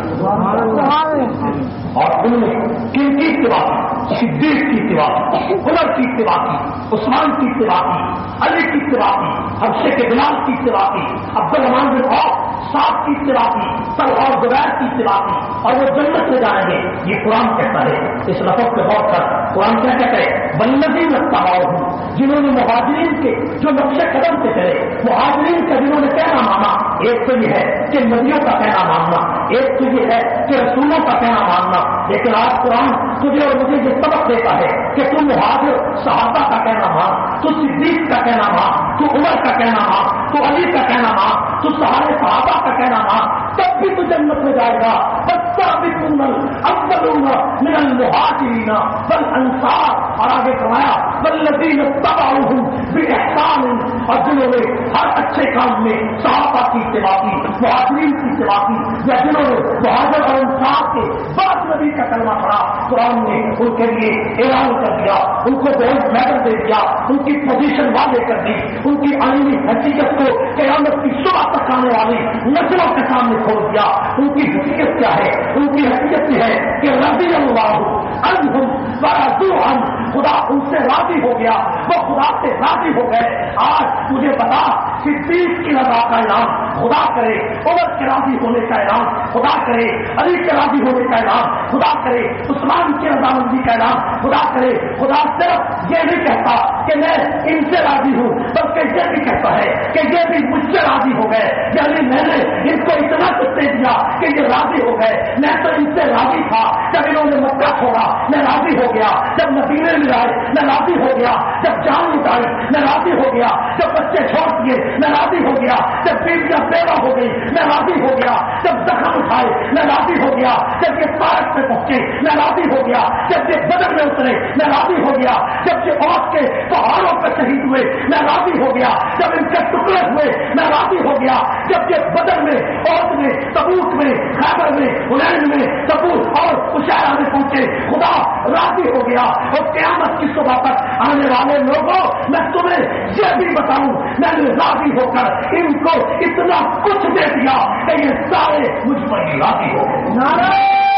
[SPEAKER 1] گے. اور ان میں کن کی اتباع کی صدیق کی اتباع کی عمر کی اتباع کی عثمان کی اتباع کی علی کی اتباع کی حبشے کے بلال کی اتباع کی عبدالرحمان بن عوف سعد کی اتباع کی طلحہ اور زبیر کی اتباع کی اور وہ جنت میں جائیں گے. یہ قرآن کہتا ہے اس لفظ پہ غور کر قرآن کیا کہتا ہے والذین اتبعوہم جنہوں نے مہاجرین کے جو نقش قدم سے چلے مہاجرین کا جنہوں نے کہنا مانا ایک تو یہ ہے کہ نبیوں کا کہنا ماننا ایک تو یہ ہے کہ رسولوں کا کہنا ماننا لیکن آج قرآن تجھے اور مجھے یہ سبق دیتا ہے کہ تم مہاجر صحابہ کا کہنا مان تو صدیق کا کہنا مان تو عمر کا کہنا مان تو علی کا کہنا مان تو سارے صحابہ کا کہنا مان تب بھی تو جنت میں جائے گا. والسابقون الاولون من المہاجرین والانصار اور آگے فرمایا والذین اتبعوہم بإحسان اور جنہوں نے ہر اچھے کام میں صحابہ کی اتباع کی مہاجرین کی اتباع کی یا جنہوں نے مہاجر اور انصار کے بعد نبی کا کلمہ پڑھا قرآن نے ان کے لیے اعلان کر دیا ان کو گولڈ میڈل دے دیا ان کی پوزیشن واضح کر دی ان کی عالمی حقیقت کو قیامت کی صبح تک آنے والی نسلوں کے سامنے کھول دیا. ان کی حقیقت کیا ہے ان کی حقیقت یہ ہے کہ رضی اللہ عنہم ورضوا عنہ خدا ان سے راضی ہو گیا وہ خدا سے راضی ہو گئے. آج مجھے بتا صدیق کی رضا کا اعلان خدا کرے عمر کے راضی ہونے کا اعلان خدا کرے علی کے راضی ہونے کا اعلان خدا کرے عثمان کی رضامندی کا اعلان خدا کرے. خدا صرف یہ نہیں کہتا کہ میں ان سے راضی ہوں بلکہ یہ بھی کہتا ہے کہ یہ بھی مجھ سے راضی ہو گئے یعنی میں نے ان کو اتنا کچھ دے دیا کہ یہ راضی ہو گئے. میں تو ان سے راضی تھا جب انہوں نے مکہ چھوڑا میں راضی ہو گیا جب مدینے میں آئے میں راضی ہو گیا جب جان لٹائی میں راضی ہو گیا جب بچے چھوڑ دیے میں راضی ہو گیا جب بیویاں بیوہ ہو گئی میں راضی ہو گیا جب زخم اٹھائے میں راضی ہو گیا جب یہ پارک پہ پہنچے میں راضی ہو گیا جب یہ بدر میں اترے میں راضی ہو گیا جب یہ عہد کے پہاڑوں پہ شہید ہوئے میں راضی ہو گیا جب ان کے ٹکڑے ہوئے میں راضی ہو گیا جب یہ بدر میں عہد میں تبوک میں خیبر میں حنین میں تبوک اور عشیرہ میں پہنچے خدا راضی ہو گیا. اور قیامت کی صبح تک آنے والے لوگوں میں تمہیں یہ بھی بتاؤں میں نے راضی ہو کر ان کو اتنا کچھ دے دیا کہ یہ سارے مجھ پر ہی راضی ہو گئے.
[SPEAKER 2] نعرہ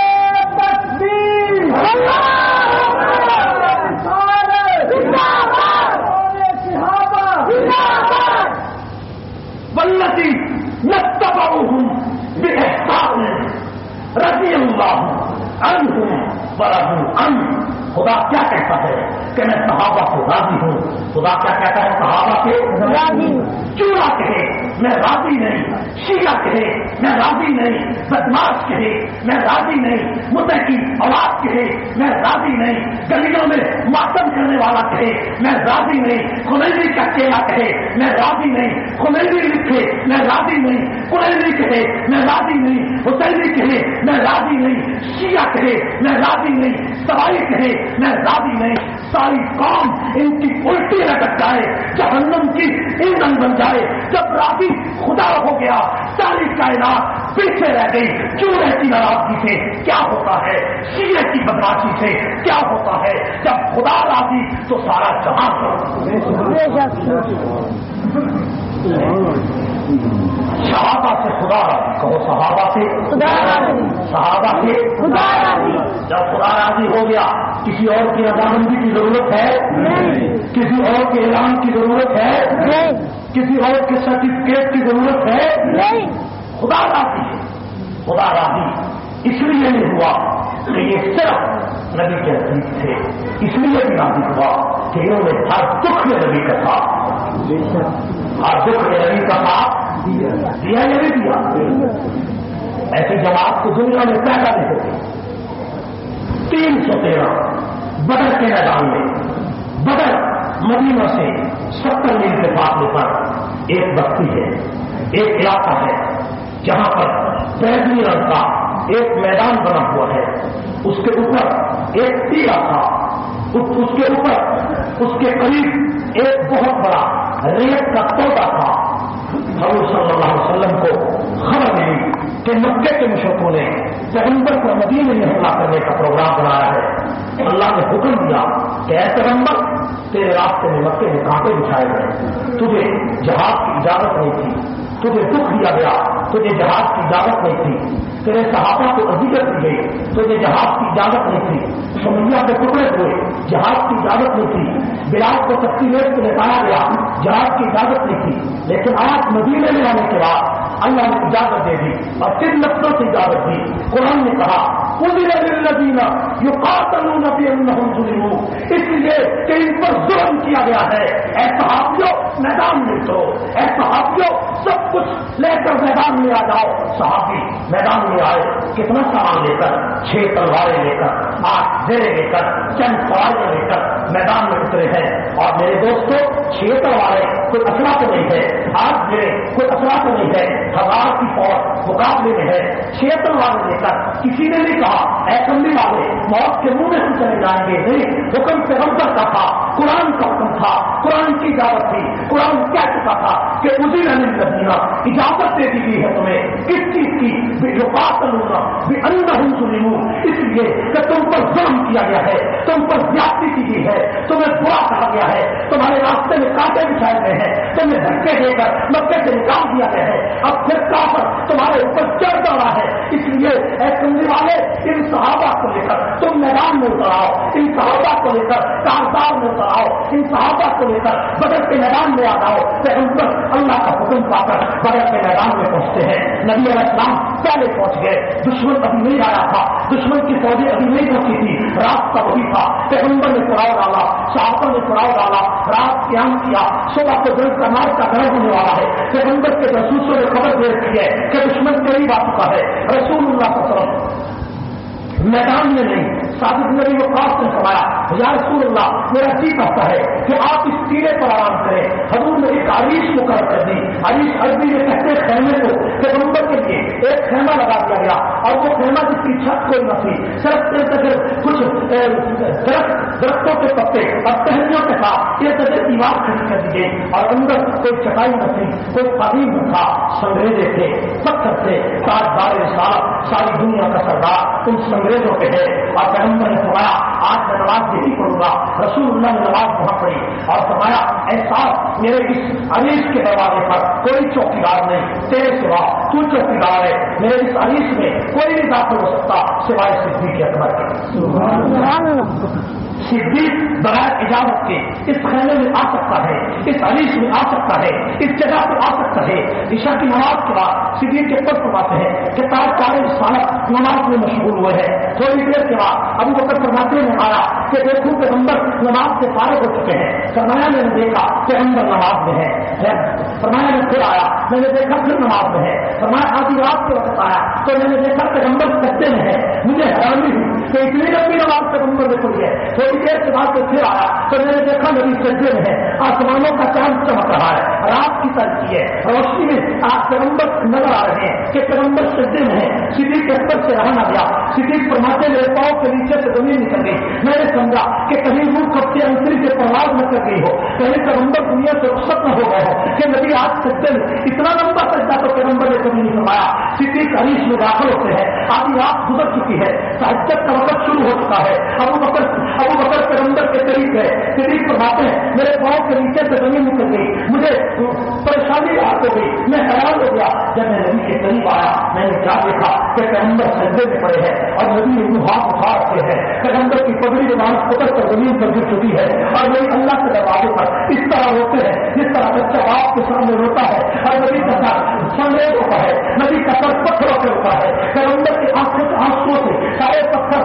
[SPEAKER 2] تکبیر اللہ
[SPEAKER 1] ورضوا خدا کیا کہتا ہے کہ میں صحابہ سے راضی ہوں. خدا کیا کہتا ہے صحابہ سے راضی. چورا کہے میں راضی نہیں, شیعہ کہے میں راضی نہیں, بدماش کہے میں راضی نہیں, متقی اولاد کہے میں راضی نہیں, گلیوں میں ماتم کرنے والا کہے میں راضی نہیں, خمینی کا چیلا کہے میں راضی نہیں, خمینی لکھے میں راضی نہیں, قرینی کہے میں راضی نہیں, حسینی کہے میں راضی نہیں, شیعہ کہے میں راضی نہیں, سوائی کہے میں راضی نہیں. ساری قوم ان کی الٹی لٹک جائے, جہنم کی ایندھن بن جائے. جب راضی خدا ہو گیا ساری کائنات پیچھے رہ گئی. چورے کی ناراضگی سے کیا ہوتا ہے, شیعہ کی بدماشی سے کیا ہوتا ہے. جب خدا راضی تو سارا جہاں صحابہ سے خدا راضی کہو, صحابہ سے خدا راضی, صحابہ سے خدا راضی. جب خدا راضی ہو گیا کسی اور کی رضامندی کی ضرورت ہے نہیں, کسی اور کے اعلان کی ضرورت ہے نہیں, کسی اور کے سرٹیفکیٹ کی ضرورت ہے نہیں. خدا راضی ہے. خدا راضی اس لیے نہیں ہوا کہ یہ صرف نبی کے حدیث تھے, اس لیے بھی راضی ہوا کہ انہوں نے ہر دکھ میں نبی کا تھا, ہر دکھ میں نبی کا ساتھ دیا یا نہیں دیا. ایسی جماعت کو دنیا میں پیدا نہیں ہوتی. 313 بدر کے میدان میں, بدر مدینہ سے 70 میل کے فاصلے پر ایک بستی ہے, ایک علاقہ ہے جہاں پر بیگنی رنگ کا ایک میدان بنا ہوا ہے. اس کے اوپر ایک ٹیلا تھا, اس کے اوپر اس کے قریب ایک بہت بڑا ریت کا تودا تھا. حضور صلی اللہ علیہ وسلم کو خبر ملی کہ مکے کے مشرکوں نے پیغمبر کو مدینے میں حملہ کرنے کا پروگرام بنایا ہے. اللہ نے حکم دیا کہ اے پیغمبر تیرے راستے میں مکے میں کانٹے بچھائے گئے, تجھے جہاد کی اجازت نہیں تھی, تجھے دکھ دیا گیا, تجھے جہاد کی اجازت نہیں تھی, تیرے صحابہ کو اذیت دی گئی, تجھے جہاد کی اجازت نہیں تھی, سمیہ کے ٹکڑے ہوئے, جہاد کی اجازت نہیں تھی, بلال کو تقسیمیت کو لٹایا گیا, جہاد کی اجازت نہیں تھی. لیکن آج مدینے میں آنے کے بعد اللہ نے اجازت دے دی اور 3 لفظوں سے اجازت دی. قرآن نے کہا للذین یقاتلون بانہم ظلموا, اس لیے کہ ان پر ظلم کیا گیا ہے. اے صحابیوں میدان میں اترو, اے صحابیوں سب کچھ لے کر میدان میں آ جاؤ. صحابی میدان میں آئے, کتنا سامان لے کر, 6 تلواریں لے کر, 8 زیریں لے کر, چند سواریاں لے کر میدان میں اترے ہیں. اور میرے دوستوں 6 تلواریں کوئی اسلحہ تو نہیں ہے, 8 زیریں کوئی اسلحہ تو نہیں ہے, 1000 کی فوج مقابلے میں ہے. 6 تلواریں لے کر کسی نے نہیں کہا اے کملی والے موت کے منہ میں ہم چلے جائیں گے. نہیں, حکم پیغمبر کا تھا, قرآن کا حکم تھا, قرآن کی اجازت تھی. قرآن کہہ چکا تھا کہ اسی نے مدینہ اجازت دے دی گئی ہے تمہیں کس چیز کی, بانہم ظلموا, اس لیے کہ تم پر ظلم کیا گیا ہے, تم پر زیادتی کی گئی ہے, تمہیں برا کہا گیا ہے, تمہارے راستے میں کانٹے بچھائے گئے ہیں, تمہیں دھکے دے کر مکے سے نکال دیا گیا ہے. اب پھر کافر تمہارے اوپر چڑھ رہا ہے. اس لیے اے کملی والے ان صحابہ کو لے کر تم میدان میں اتر آؤ, ان صحابہ کو لے کر کارزار میں اتر آؤ, ان صحابہ کو لے کر بدر کے میدان میں آ جاؤ. پیغمبر اللہ کا حکم پا کر بدر کے میدان میں پہنچتے ہیں. نبی علیہ السلام پہلے پہنچ گئے, دشمن ابھی نہیں آیا تھا, دشمن کی فوجیں ابھی نہیں پہنچی تھی, رات کا وہی تھا. پیغمبر نے پڑاؤ ڈالا, صحابہ نے پڑاؤ ڈالا, رات قیام کیا, صبح کو دل کا مار کا گرم ہونے والا ہے. پیغمبر کے جاسوسوں نے خبر دے رکھی ہے کہ دشمن قریب آ چکا ہے. رسول اللہ صلی اللہ علیہ وسلم میدان میں نہیں, صادق نبی وقاص نے فرمایا یا رسول اللہ میرا جی کرتا ہے کہ آپ اس ٹیلے پر آرام کریں. حضور نے ایک عریش مقرر کر دی. عریش عربی میں کہتے خیمے کو, پیغمبر کے لیے ایک خیمہ لگا دیا گیا, اور وہ خیمہ جس کی چھت کوئی نہ تھی, صرف کچھ درختوں کے پتے اور ٹہنیوں کے ساتھ یہ سجے دیوار کھڑی کر دی گئی, اور اندر کوئی چٹائی نہ تھی, کوئی قدیم نہ تھا, سنگریزے تھے, پتھر تھے, تاجدار رسالت ساری دنیا کا سردار ان سنگریزوں کے ہے. اور پیغمبر نے فرمایا آج میں نماز یہی پڑھوں گا. رسول اللہ نے نماز وہاں پڑھی اور فرمایا ایسا میرے اس عریش کے دروازے پر کوئی چوکیدار نہیں تیرے سوا, تو چوکیدار ہے. میرے اس عریش میں کوئی نہیں داخل ہو سکتا سوائے صدیق اکبر کے. صدیق بغیر اجازت کے اس خیمے میں آ سکتا ہے، اس عریش میں آ سکتا ہے، اس جگہ پر آ سکتا ہے. عشاء کی نماز کے بعد صدیق کے پد فرماتے ہیں کہ 40 سال نماز میں مشغول ہوئے ہیں. تھوڑی دیر کے بعد ابو بکر فرماتے ہیں آیا کہ دیکھوں پیغمبر نماز سے فارغ ہو چکے ہیں. فرمایا میں نے دیکھا پیغمبر نماز میں ہے. فرمایا میں پھر آیا میں نے دیکھا پھر نماز میں ہے. فرمایا آدھی رات کے وقت آیا تو میں نے دیکھا پیغمبر سجدے میں ہے. مجھے حیرانی ہوئی کہ اتنی لمبی نماز پیغمبر نے پڑھی ہے. تھوڑی دیر کے بعد پھر آیا تو میں نے دیکھا نبی سجدے میں ہے. آسمانوں کا چاند چمک رہا ہے، رات کی تاریخی ہے، روشنی میں آج پیغمبر نظر آ رہے ہیں کہ پیغمبر سجدے میں ہے. صدیق کے اثر سے رہا نہ گیا. صدیق فرماتے میرے پاؤں کے نیچے سے زمین نکل گئی. میں نے سمجھا کہ کہیں روح کب سے انتری سے پرواز نہ کر گئی ہو، کہیں پیغمبر دنیا سے رخصت نہ ہو گئے ہو کہ نبی آج سجدے میں. اتنا لمبا سجدہ تو پیغمبر نے کبھی نہیں فرمایا. صدیق عریش میں داخل ہوتے ہیں. آدھی رات گزر چکی ہے، تہجد کا وقت شروع ہو چکا ہے. ابو بکر پیغمبر کے قریب گئے. صدیق فرماتے ہیں میرے پاؤں کے نیچے سے زمین نکل گئی، مجھے پریشانی راحت ہو گئی، میں حیران ہو گیا. جب میں نبی کے قریب آیا میں نے کیا دیکھا کہ پیغمبر سجدے میں پڑے ہیں اور نبی نے ہاتھ اٹھا رکھے ہیں. پیغمبر کی پگڑی زبان پکڑ کر زمین پر گر چکی ہے اور نبی اللہ کے دروازے پر اس طرح روتے ہیں جس طرح بچہ باپ کے سامنے روتا ہے اور نبی کا سر سامنے ہوتا ہے، نبی کا سر پتھروں سے ہوتا ہے. پیغمبر کی آنکھوں سے آنسوؤں سے سارے پتھر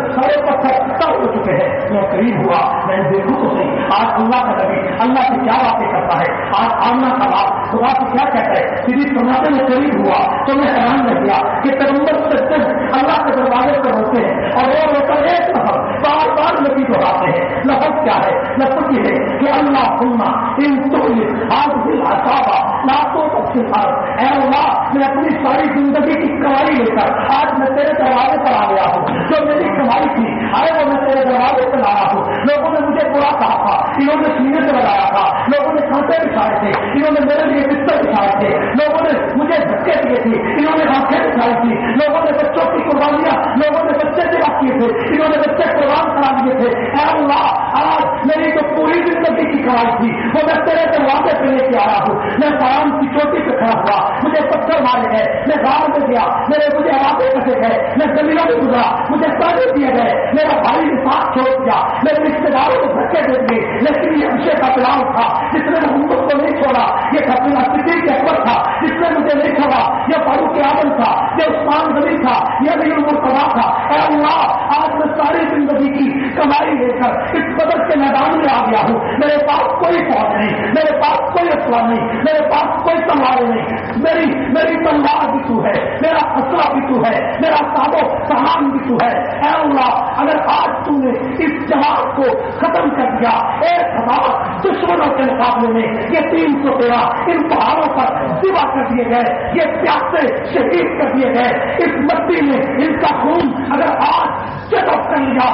[SPEAKER 1] تر ہو چکے ہیں. میں قریب ہوا، میں دیکھوں تو صحیح آج اللہ کا نبی اللہ سے کیا باتیں کرتا ہے، آج آمنا کا بات خدا سے کیا کہتا ہے. صدیق فرماتے میں قریب ہوا تو میں حیران رہ گیا کہ پیغمبر سجدے میں اللہ کے دروازے پر ہوتے ہیں اور وہ کر ایک لفظ بار بار نبی دہراتے ہیں. لفظ کیا ہے؟ لفظ یہ ہے کہ اللہ سننا ان آج دل اصابہ لاکھوں اے اللہ میں اپنی ساری زندگی کی کمائی لے کر آج میں تیرے دروازے پر آ گیا ہوں. جو میری کمائی تھی ارے وہ میں تیرے دروازے پر لایا ہوں. لوگوں نے مجھے برا کہا تھا، انہوں نے سینے سے لگایا تھا، لوگوں نے کھانٹے بچھائے تھے، انہوں نے میرے لیے بستر بچھائے تھے، لوگوں نے مجھے دھکے دیے تھے، انہوں نے آنکھیں بچھائی تھی، لوگوں نے بچوں کی قربانیاں، لوگوں نے بچے جمع کیے تھے، انہوں نے بچے قربان کرا دیے تھے. اے اللہ آج میری جو پوری زندگی کی کمائی تھی وہ میں تیرے دروازے پہ لے کے آیا ہوں. میں پرام کی چوٹی پہ کھڑا ہوا، مجھے پتھر مارے گئے، میں گاؤں میں گیا، مجھے علاقے کٹے گئے، میں زمینوں میں گزرا، مجھے پانی دیے گئے، میرا بھائی نے ساتھ چھوڑ دیا، میرے رشتے داروں کو دھکے دے دیے. لیکن یہ ہمشے کا پلان تھا جس نے محمد کو نہیں چھوڑا. یہ خطرہ صدیق اکبر تھا جس نے مجھے نہیں چھوڑا. یہ فاروق اعظم تھا، یہ عثمان غنی تھا، یہ نبی المرتضیٰ تھا. اے اللہ آج میں ساری زندگی کی کمائی لے کر اس بدر کے میدان میں آ گیا ہوں. میرے پاس کوئی فوج نہیں، میرے پاس کوئی اسلحہ نہیں، میرے پاس کوئی تلوار نہیں. میری تلوار بھی تو ہے، میرا اسلحہ بھی تو ہے، میرا سامان بھی تو ہے. اے اللہ اگر آج تو نے اس جماعت کو ختم کر دیا، 1000 دشمنوں کے مقابلے میں یہ 313 ان پہاڑوں پر ذبح کر دیے گئے، یہ پیاسے شہید کر دیے گئے، اس مٹی میں ان کا خون اگر آج چٹک کر لیا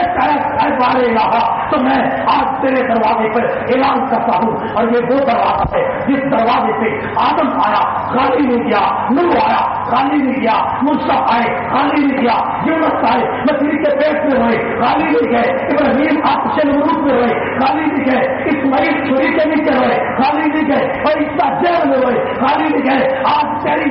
[SPEAKER 1] بارے رہا تو میں آج تیرے دروازے پر اعلان کرتا ہوں. اور یہ وہ دروازہ ہے جس دروازے سے آدم آیا خالی نہیں گیا، نوح آیا خالی نہیں گیا، موسیٰ آئے خالی نہیں گیا، یونس آئے مچھلی کے پیٹ میں ہوئے خالی نہیں گئے، ابراہیم آتش نمرود میں ہوئے خالی نہیں گئے، اسماعیل چھری کے نیچے ہوئے خالی نہیں گئے، اور عیسیٰ جیل میں ہوئے خالی نہیں گئے. آج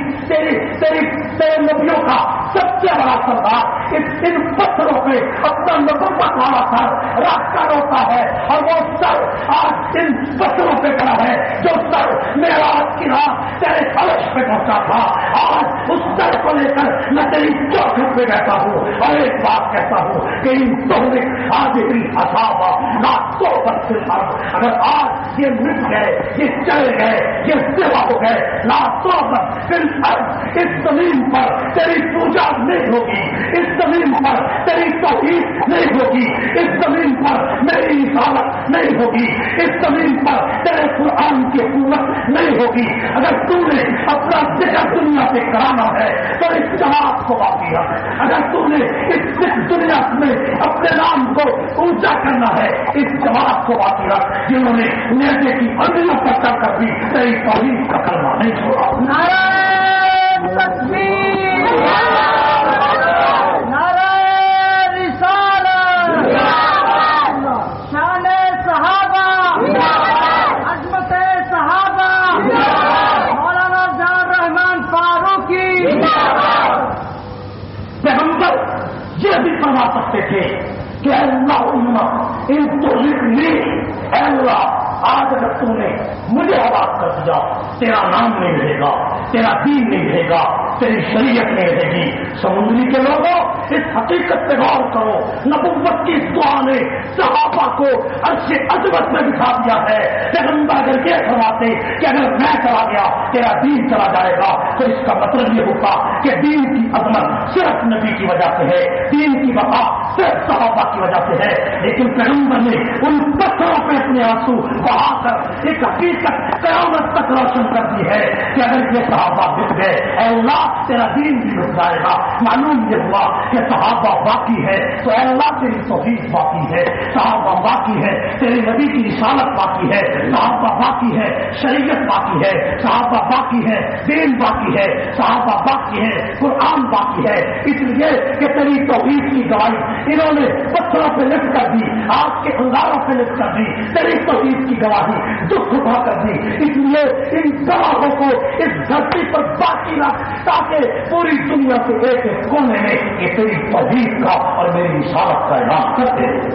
[SPEAKER 1] تیرے نبیوں کا سب سے بڑا سردار ان پتھروں پہ اپنا نبوت والا سر رکھ کر ہوتا ہے اور وہ سر آج ان پتھروں پہ کھڑا ہے جو سر معراج کی رات تیرے فرش پہ پہنچا تھا. آج اس سر کو لے کر میں تیری چوکھٹ پہ بیٹھا ہوں اور ایک بات کہتا ہوں کہ ان دونوں آج اتنی اصابہ نہ تو بچے اگر آج یہ مٹ گئے، یہ چلے گئے، یہ سیوا ہو گئے، لا تو پھر اس زمین پر تیری پوجا نہیں ہوگی، اس زمین پر تیری توحید نہیں ہوگی، اس زمین پر میری رسالت نہیں ہوگی، اس زمین پر تیرے قرآن کی حکومت نہیں ہوگی. اگر تو نے اپنا ذکر دنیا سے کرانا ہے تو اس جماعت کو باقی ہے. اگر تو نے اس دنیا میں اپنے نام کو اونچا کرنا ہے اس جماعت کو باقی رکھ جنہوں نے نیزے کی انگلیوں پر چڑھ کر بھی تیری توحید کا کلمہ نہیں چھوڑا.
[SPEAKER 2] نعرہ تکبیر، نعرہ رسالت، شان صحابہ، عظمت صحابہ، مولانا جان رحمان فاروقی.
[SPEAKER 1] پیغمبر یہ بھی فرما سکتے تھے کہ اللہ ان تو لکھنی اے اللہ آج اگر تم نے مجھے ہلاک کر دیا تیرا نام نہیں رہے گا، تیرا دین نہیں رہے گا، تیری شریعت نہیں رہے گی۔ سمندری کے لوگوں اس حقیقت پہ غور کرو، نبوت کی اس دعا نے صحابہ کو عرش عظمت میں بٹھا دیا ہے۔ پیغمبر اگر یہ فرماتے کہ اگر میں چلا گیا تیرا دین چلا جائے گا تو اس کا مطلب یہ ہوتا کہ دین کی عظمت صرف نبی کی وجہ سے ہے، دین کی بقا صرف صحابہ کی وجہ سے ہے۔ لیکن پیغمبر نے ان پتھروں پہ اپنے آنسو بہا کر ایک حقیقت قیامت تک روشن کر دی ہے کہ اگر یہ صحابہ بک گئے اے اللہ تیرا دین بھی رک جائے گا۔ معلوم یہ ہوا کہ صحابہ باقی ہے تو اے اللہ تیری توحید باقی ہے، صحابہ باقی ہے تیری نبی کی رسالت باقی ہے، صحابہ باقی ہے شریعت باقی ہے، صحابہ باقی ہے دین باقی ہے، صحابہ باقی ہے قرآن باقی ہے۔ اس لیے کہ تیری توحید کی گواہی انہوں نے پتھروں پہ لکھ کر دی، آگ کے انگاروں پہ لکھ کر دی، تیری توحید کی گواہی دکھ اٹھا کر دی۔ اس لیے ان گواہوں کو اس دھرتی پر باقی رکھ تاکہ پوری دنیا کے ایک ایک کونے میں یہ تیری توحید کا اور میری رسالت کا اعلان کرتے ہیں۔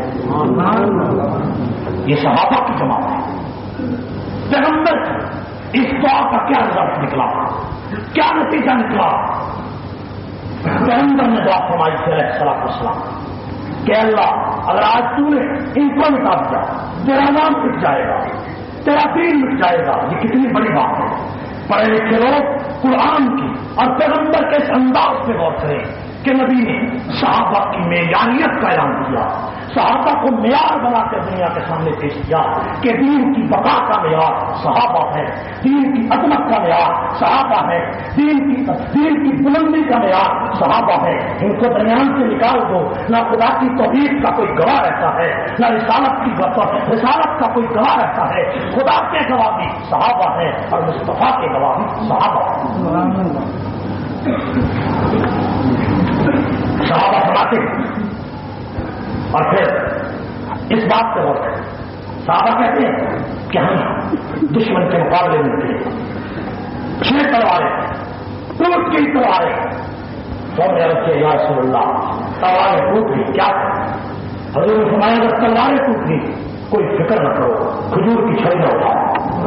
[SPEAKER 1] یہ صحابہ کی جماعت ہے۔ پیغمبر اس دعا کا کیا رزلٹ نکلا، کیا نتیجہ نکلا؟ پیغمبر نے دعا فرمائی تھی علیہ الصلوۃ والسلام کہ اللہ اگر آج تو نے ان کو مٹا دیا تیرا نام مٹ جائے گا، تیرا دین مٹ جائے گا۔ یہ کتنی بڑی بات ہے۔ پڑھے لکھے لوگ قرآن کی اور پیغمبر کے اس انداز پہ غور کریں کہ نبی نے صحابہ کی معیاریت کا اعلان کیا، صحابہ کو معیار بنا کر دنیا کے سامنے پیش کیا کہ دین کی بقا کا معیار صحابہ ہے، دین کی عظمت کا معیار صحابہ ہے، دین کی بلندی کا معیار صحابہ ہے۔ ان کو درمیان سے نکال دو، نہ خدا کی توحید کا کوئی گواہ رہتا ہے، نہ رسالت کا کوئی گواہ رہتا ہے۔ خدا کے گواہ بھی صحابہ ہے اور مصطفیٰ کے گواہ بھی صحابہ ہے۔ صحابہ فرماتے اور پھر اس بات پہ غور کریں، صحابہ کہتے ہیں کہ ہم دشمن کے مقابلے میں تھے، 6 تلواریں ٹوٹ کی تلواریں، تو میں عرض کیا یا رسول اللہ تلواریں ٹوٹ گئی کیا؟ حضور نے فرمایا اگر تلواریں ٹوٹ گئی کوئی فکر نہ کرو، کھجور کی چھڑی نہ اٹھاؤ۔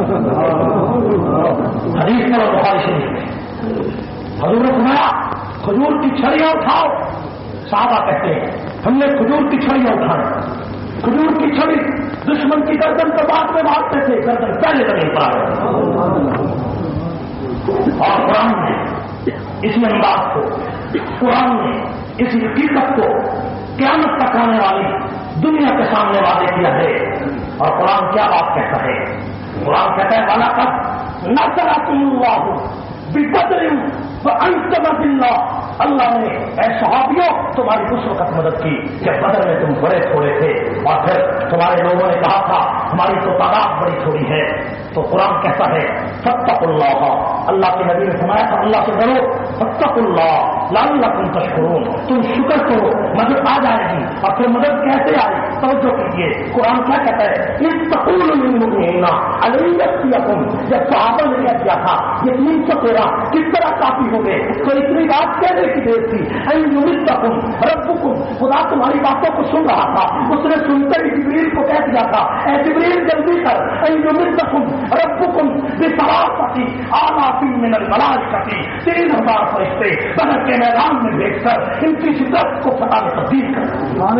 [SPEAKER 1] حدیث میں اور بخاری شریف میں حضور نے فرمایا کھجور کی چھڑیاں اٹھاؤ۔ صحابہ کہتے ہیں ہم نے کھجور کی چھڑیاں اٹھائی۔ کھجور کی چھڑی دشمن کی گردن کو بعد میں مارتے تھے، گردن پہلے زمین پر آ گئی۔ اور قرآن نے اس انداز کو، قرآن نے اس حقیقت کو قیامت تک آنے والی دنیا کے سامنے واضح کیا ہے۔ اور قرآن کیا بات کہتا ہے؟ قرآن کہتا ہے وَلَقَدْ نَصَرَكُمُ اللَّهُ بِبَدْرٍ وَأَنْتُمْ أَذِلَّةٌ۔ اللہ نے اے صحابیوں تمہاری اس وقت مدد کی جب بدر میں تم بڑے تھوڑے تھے، اور پھر تمہارے لوگوں نے کہا تھا ہماری تو تعداد بڑی تھوڑی ہے۔ تو قرآن کہتا ہے فاتقوا اللہ، اللہ کے نبی نے فرمایا تھا اللہ سے ڈرو، فاتقوا اللہ لعلکم تشکرون، تم شکر کرو مدد آ جائے گی۔ اور پھر مدد کیسے آئی توجہ کیجیے، قرآن کیا کہتا ہے استقول للمؤمنین ان یکفیکم، جب صحابہ نے کیا کیا تھا یہ 313 کس طرح کافی ہو گئے، تو اتنی بات کہنے کی دیر تھی ان یمدکم ربکم، خدا تمہاری باتوں کو سن رہا تھا، اس نے سنتے ہی جبریل کو کہہ دیا تھا اے جبریل جلدی کر ان یمدکم ربکم بثلاثۃ آلاف من الملائکۃ، 3000 فرشتے بدر کے میدان میں بھیج کر ان کی شدت کو فتح میں تبدیل کر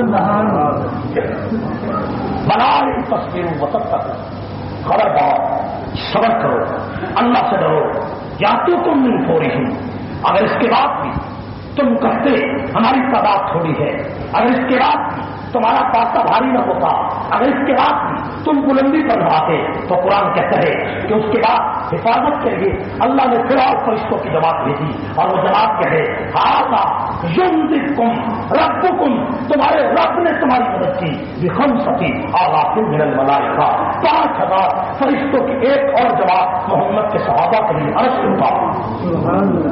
[SPEAKER 1] بلائے تصویر وسط خبردار صبر کرو، اللہ سے ڈرو، یا تو تم من فورہم، اگر اس کے بعد بھی تم کہتے ہماری تعداد تھوڑی ہے، اگر اس کے بعد بھی تمہارا پاسا بھاری نہ ہوتا، اگر اس کے بعد بھی تم بلندی پر نبھاتے، تو قرآن کہتا ہے کہ اس کے بعد حفاظت کے لیے اللہ نے پھر اور فرشتوں کی جماعت بھیجی، اور وہ جماعت کہے ھذا یمدکم ربکم، تمہارے رب نے تمہاری مدد کی بخمسۃ آلاف من الملائکہ، 5000 فرشتوں کی ایک اور جماعت محمد کے صحابہ کے لیے عرش سے اٹھا۔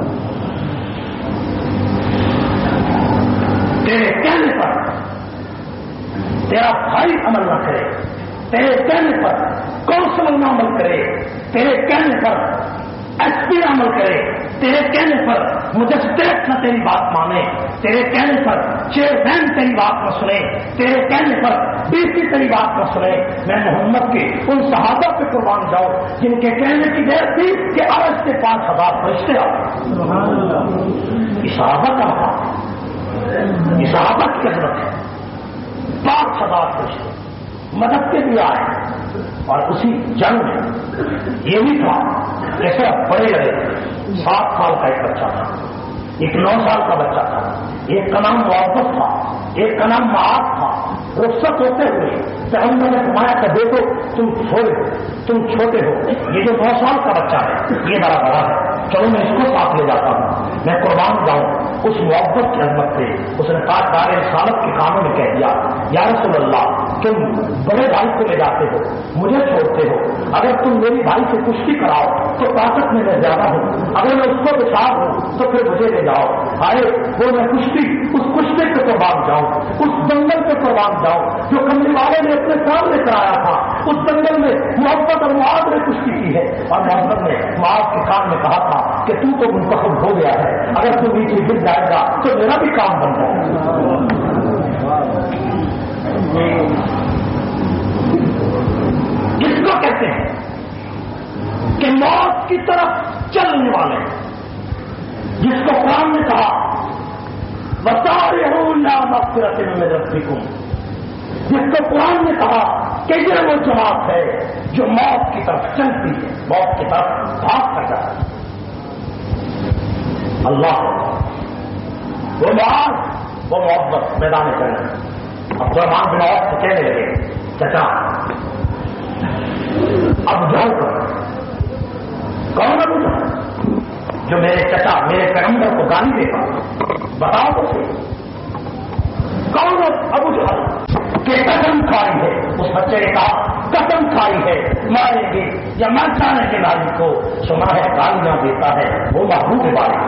[SPEAKER 1] تیرے کہنے پر تیرا بھائی عمل نہ کرے، تیرے کہنے پر کونسلر نہ عمل کرے، تیرے کہنے پر ایس پی عمل کرے، تیرے کہنے پر مجسٹریٹ نہ تیری بات مانے، تیرے کہنے پر چیئرمین تیری بات نہ سنے، تیرے کہنے پر ڈی سی تیری بات نہ سنے، میں محمد کے ان صحابہ پہ قربان جاؤں جن کے کہنے کی دیر تھی کہ عرش سے 5000 فرشتے آتے۔ یہ صحابہ کا مقام، یہ صحابہ کی عظمت ہے۔ 5000 فرشتے مدد کے لیے آئے، اور اسی جنگ میں یہ بھی تھا جیسے بڑے لگے 7 سال کا ایک بچہ تھا، ایک 9 سال کا بچہ تھا، ایک کا نام محبت تھا، ایک کا نام معاذ تھا۔ رخصت ہوتے ہوئے پیغمبر نے فرمایا کہ دیکھو تم چھوٹے ہو، یہ جو 9 سال کا بچہ ہے یہ بڑا ہے، چلو میں اس کو ساتھ لے جاتا ہوں، میں قربان جاؤں۔ اس محبت کی عظمت سے اس نے تاجدار رسالت کے کاموں میں کہہ دیا، یا رسول اللہ تم بڑے بھائی کو لے جاتے ہو، مجھے چھوڑتے ہو، اگر تم میری بھائی سے کشتی کراؤ تو طاقت میں زیادہ ہوں، اگر میں اس کو بچاؤ ہوں تو پھر مجھے لے جاؤ۔ آئے وہ میں اس کشتی پہ قربان جاؤں، اس دنگل پہ قربان جاؤں جو کملی والے نے اپنے سامنے کرایا تھا۔ اس دنگل میں محبت اور معاذ نے کشتی کی ہے، اور محبت نے معاذ کے کان میں کہا تھا کہ تو منتخب ہو گیا ہے، اگر تو نیچے گر جائے گا تو میرا بھی کام بن جائے گا۔ جس کو کہتے ہیں کہ موت کی طرف چلنے والے، جس کو قرآن نے کہا وَسَارِعُوا إِلَىٰ مَغْفِرَةٍ مِّن رَّبِّكُمْ، جس کو قرآن نے کہا کہ یہ وہ جماعت ہے جو موت کی طرف چلتی ہے، موت کی طرف بھاگ کر جاتی ہے۔ اللہ وہ معاذ وہ محبت میدان جنگ۔ عبدالرحمن بن عوف کو کہنے لگے چچا اب جاؤ کون ابو جہل جو میرے چچا میرے پیغمبر کو گالی دے گا، بتاؤ تو صحیح کون ابو جہل کہ قسم کھائی ہے۔ اس بچے نے کہا قسم کھائی ہے ماریں گے یا مر جانے کے ناری کو، سنا ہے گالیاں دیتا ہے وہ محبوب باری،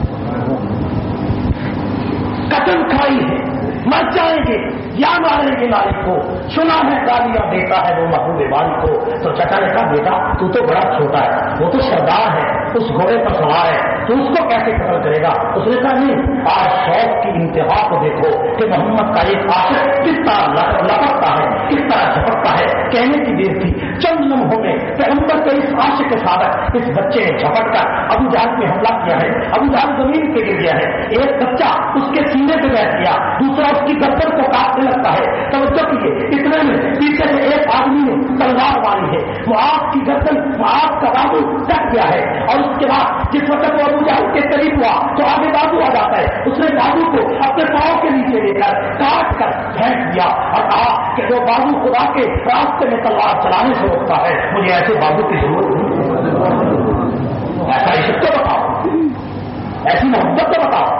[SPEAKER 1] قسم کھائی ہے مر جائیں گے یا ماریں گے ناری کو، سنا ہے گالیاں دیتا ہے وہ محبوب باری کو۔ تو چچا نے کہا بیٹا تو بڑا چھوٹا ہے، وہ تو سردار ہے، اس گھوڑے پر سوار ہے، تو اس کو کیسے قتل کرے گا؟ اس نے کہا نہیں، آج شوق کی انتہا کو دیکھو کہ محمد کا ایک عاشق کس طرح لپکتا ہے، کس طرح جھپکتا ہے۔ کہنے کی دیر تھی، چند لمحوں میں پیغمبر کے اس عاشق کے ساتھ اس بچے نے جھپٹ کر ابو جہل پہ حملہ کیا ہے۔ ابو جہل زمین پہ گر گیا ہے، ایک بچہ اس کے سینے پہ بیٹھ گیا، دوسرا اس کی گردن کو کاٹنے لگتا ہے۔ توجہ کیجیے، اتنے میں پیچھے سے ایک آدمی نے تلوار ماری ہے، معاذ کی گردن معاذ کا بازو کٹ گیا ہے، اور اس کے بعد جس وقت وہ ابو جہل کے قریب ہوا تو آگے بازو آ جاتا ہے، اس نے بازو کو اپنے پاؤں کے نیچے لے کر کاٹ کر پھینک دیا اور کہا کہ جو بازو خدا کے راستے میں تلوار چلانے سے روکتا ہے مجھے ایسے بازو کی ضرورت نہیں۔ ایسا عشق تو بتاؤ، ایسی محبت تو بتاؤ۔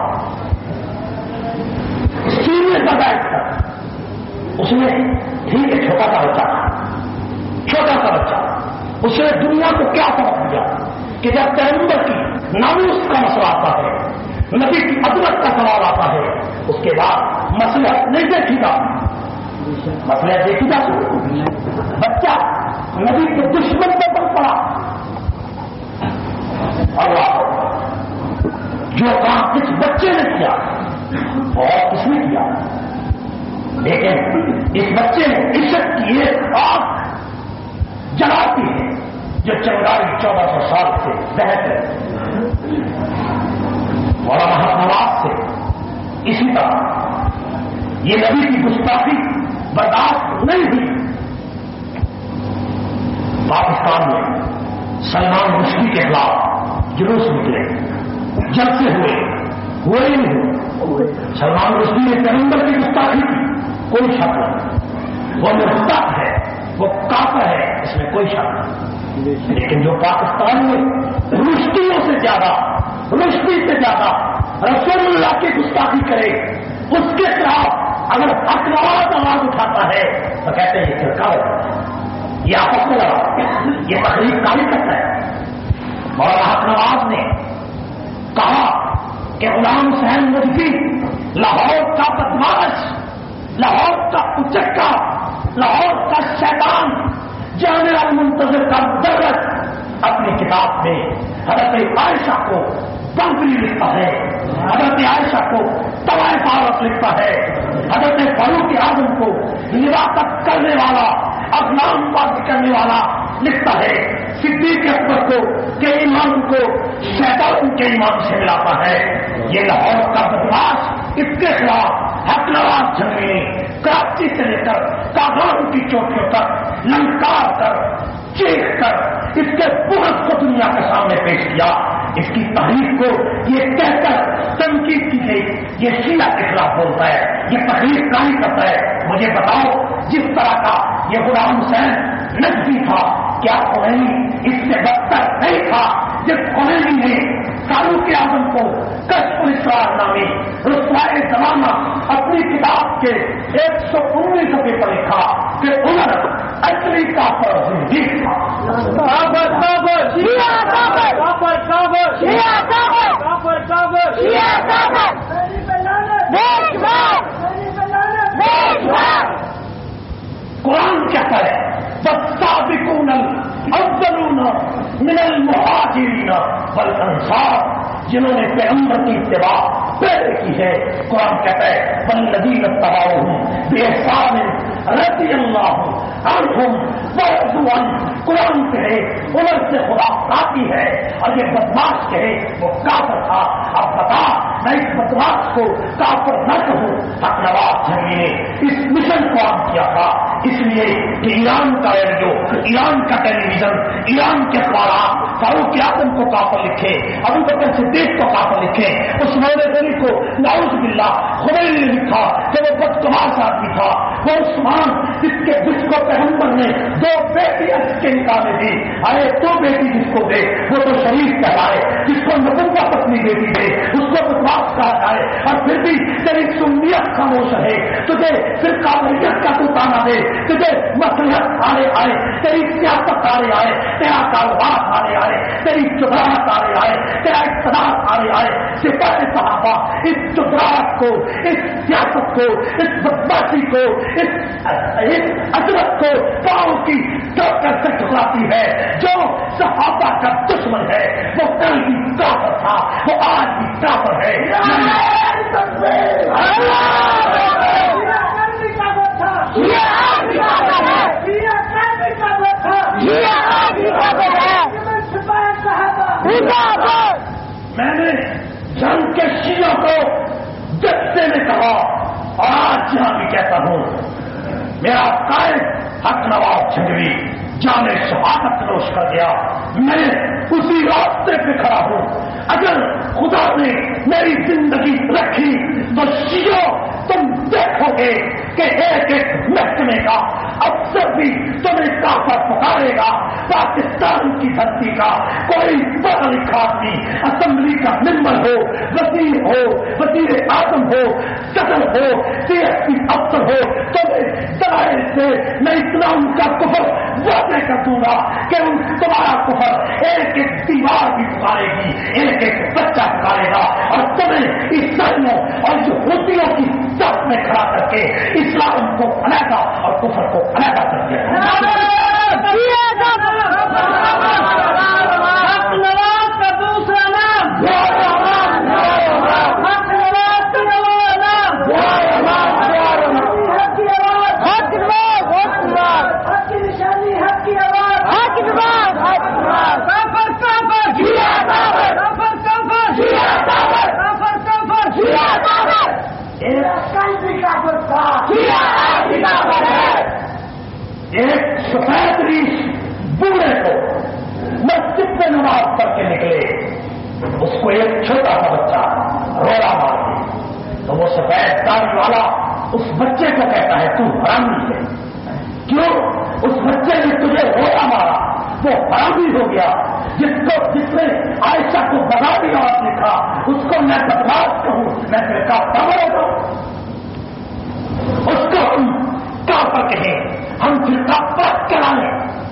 [SPEAKER 1] سینے کا بیٹھ کر اس نے ٹھیک ہے چھوٹا سا بچہ اس نے دنیا کو کیا سمجھ دیا کہ جب پیغمبر کی ناموس کا مسئلہ آتا ہے، نبی کی عظمت کا سوال آتا ہے، اس کے بعد مسئلہ نہیں دیکھی گا، مسئلہ دیکھی گا بچہ نبی کے دشمن پہ بن پڑا، اور جو کام اس بچے نے کیا اور کس نے کیا، لیکن اس بچے نے عشق کی ایک آگ جلاتی ہے جو چنگاری 1400 سال سے بہت ہے، اور محمد سے اسی طرح یہ نبی کی گستاخی برداشت نہیں ہوئی۔ پاکستان میں سلمان رشدی کے خلاف جلوس نکلے، جلسے ہوئے ہی نہیں۔ سلمان رشدی نے پیغمبر کی گستاخی کی، کوئی شک نہیں، وہ مرتد ہے، وہ کافر ہے، اس میں کوئی شک نہیں۔ لیکن جو پاکستان میں رشدیوں سے زیادہ رسول اللہ کی گستاخی کرے، اس کے خلاف اگر حقنواز آواز اٹھاتا ہے تو کہتے ہیں یہ فرقہ ہے، یہ آپس میں لڑا، یہ تقریب کاری کرتا ہے۔ اور حقنواز نے کہا کہ غلام حسین نجفی لاہور کا بدماش، لاہور کا اچکا، لاہور کا شیطان، جامعہ المنتظر کا مدرس اپنی کتاب میں حضرت عائشہ کو
[SPEAKER 3] بنگری لکھتا ہے، حضرت عائشہ کو طوائف عورت لکھتا ہے، حضرت فاروق اعظم کو لباست کرنے والا، اغنام بات کرنے والا لکھتا ہے، صدیق اکبر کو کہ ایمان کو شیطان کے ایمان سے ملاتا ہے۔ یہ لاہور کا بدماش اس کے خلاف حق نواز جھگڑے نے کراچی سے لے کر کاغان کی چوٹیوں تک للکار کر چیخ کر اس کے پورت کو دنیا کے سامنے پیش کیا۔ اس کی تحریک کو یہ کہہ کر تنقید کی گئی یہ شیعہ کے خلاف بولتا ہے، یہ تحریر کاری کرتا ہے۔ مجھے بتاؤ جس طرح کا یہ غلام حسین نقوی تھا کیا خمینی اس سے بدتر نہیں تھا؟ جس خمینی نے فاروق اعظم کو کشف الاسرار نامی رسوائے زمانہ اپنی کتاب کے 119 صفحے پر لکھا کہ عمر اصلی کافر زندگی تھا۔ قرآن کہتا ہے والسابقون الاولون من المہاجرین والانصار، جنہوں نے پیغمبر کی اتباع پہلے کی ہے۔ قرآن کہتا ہے والذین اتبعوہم بإحسان رضی اللہ عنہم ورضوا عنہ۔ قرآن کہے عمر سے خدا آتی ہے اور یہ بدماش کہے وہ کافر تھا۔ اب بتا میں اس بدماش کو کافر نہ کہوں۔ حق نواز جھنگی نے اس مشن کو عام کیا تھا اس لیے کہ ایران کا ریڈیو، ایران کا ٹیلی ویژن، ایران کے اخبارات فاروق اعظم کو کافر لکھے، ابو بکر صدیق کو کافر لکھے، عثمان غنی کو نعوذ باللہ خمینی نے لکھا کہ وہ بدکماش آدمی تھا۔ وہ عثمان جس کو پیغمبر نے 2 بیٹی اس کے نکاح میں دی، ارے 2 بیٹی جس کو دے وہ تو شریف کہلائے، جس کو نبوت اپنی بیٹی دے اس کو بدماش کہا جائے، اور پھر بھی تیری سنیت خاموش ہے، تجھے پھر قابلیت کا تو تانا دے، تجھے مصلحت آئے تیری سیاست آئے تیرا کاروبار آئے تیری چدراہٹ آئے تیرا اقتدار آئے سپاہ صحابہ اس چدراہٹ کو، اس سیاست کو، اس بدماشی کو، اس عظمت کو پاؤں کی ٹوکر سے ٹکراتی ہے۔ جو صحابہ کا دشمن ہے وہ کل بھی کافر تھا، وہ آج بھی کافر ہے۔ میں نے جنگ کے شیعوں کو جتنے میں کہا اور آج یہاں بھی کہتا ہوں، میرا قائد حق نواز جھنگوی جان شہادت نوش کر گیا، میں اسی راستے پہ کھڑا ہوں۔ اگر خدا نے میری زندگی رکھی تو شیعوں تم دیکھو گے کہ ایک ایک محکمے کا افسر بھی تمہیں کافر پکارے گا۔ پاکستان کی دھرتی کا کوئی پڑھا لکھا آدمی اسمبلی کا ممبر ہو، وزیر اعظم ہو، صدر ہو، CSP افسر ہو، تمہیں دلائل سے میں اسلام کا کفر واضح کر دوں گا کہ تمہارا کفر ایک ایک دیوار بھی پکارے گی، ایک ایک بچہ پکارے گا، اور تمہیں عیسائیوں اور یہودیوں کی صف میں کھڑا کر کے اسلام کو علیحدہ اور کفر کو علیحدہ کر دیا۔ ایک سفید ریش بوڑھے کو مسجد میں نماز پڑھ کے نکلے، اس کو ایک چھوٹا سا بچہ رولا مار دے تو وہ سفید داڑھی والا اس بچے کو کہتا ہے تو حرامی ہے۔ کیوں؟ اس بچے نے تجھے رولا مارا، وہ حرامی ہو گیا۔ جس نے عائشہ کو بغاوی اور لکھا اس کو میں بدماش کہوں، میں پھر کافر ہو جاؤں، اس کو ہم کافر کہیں، ہم پھر کافر کرائیں۔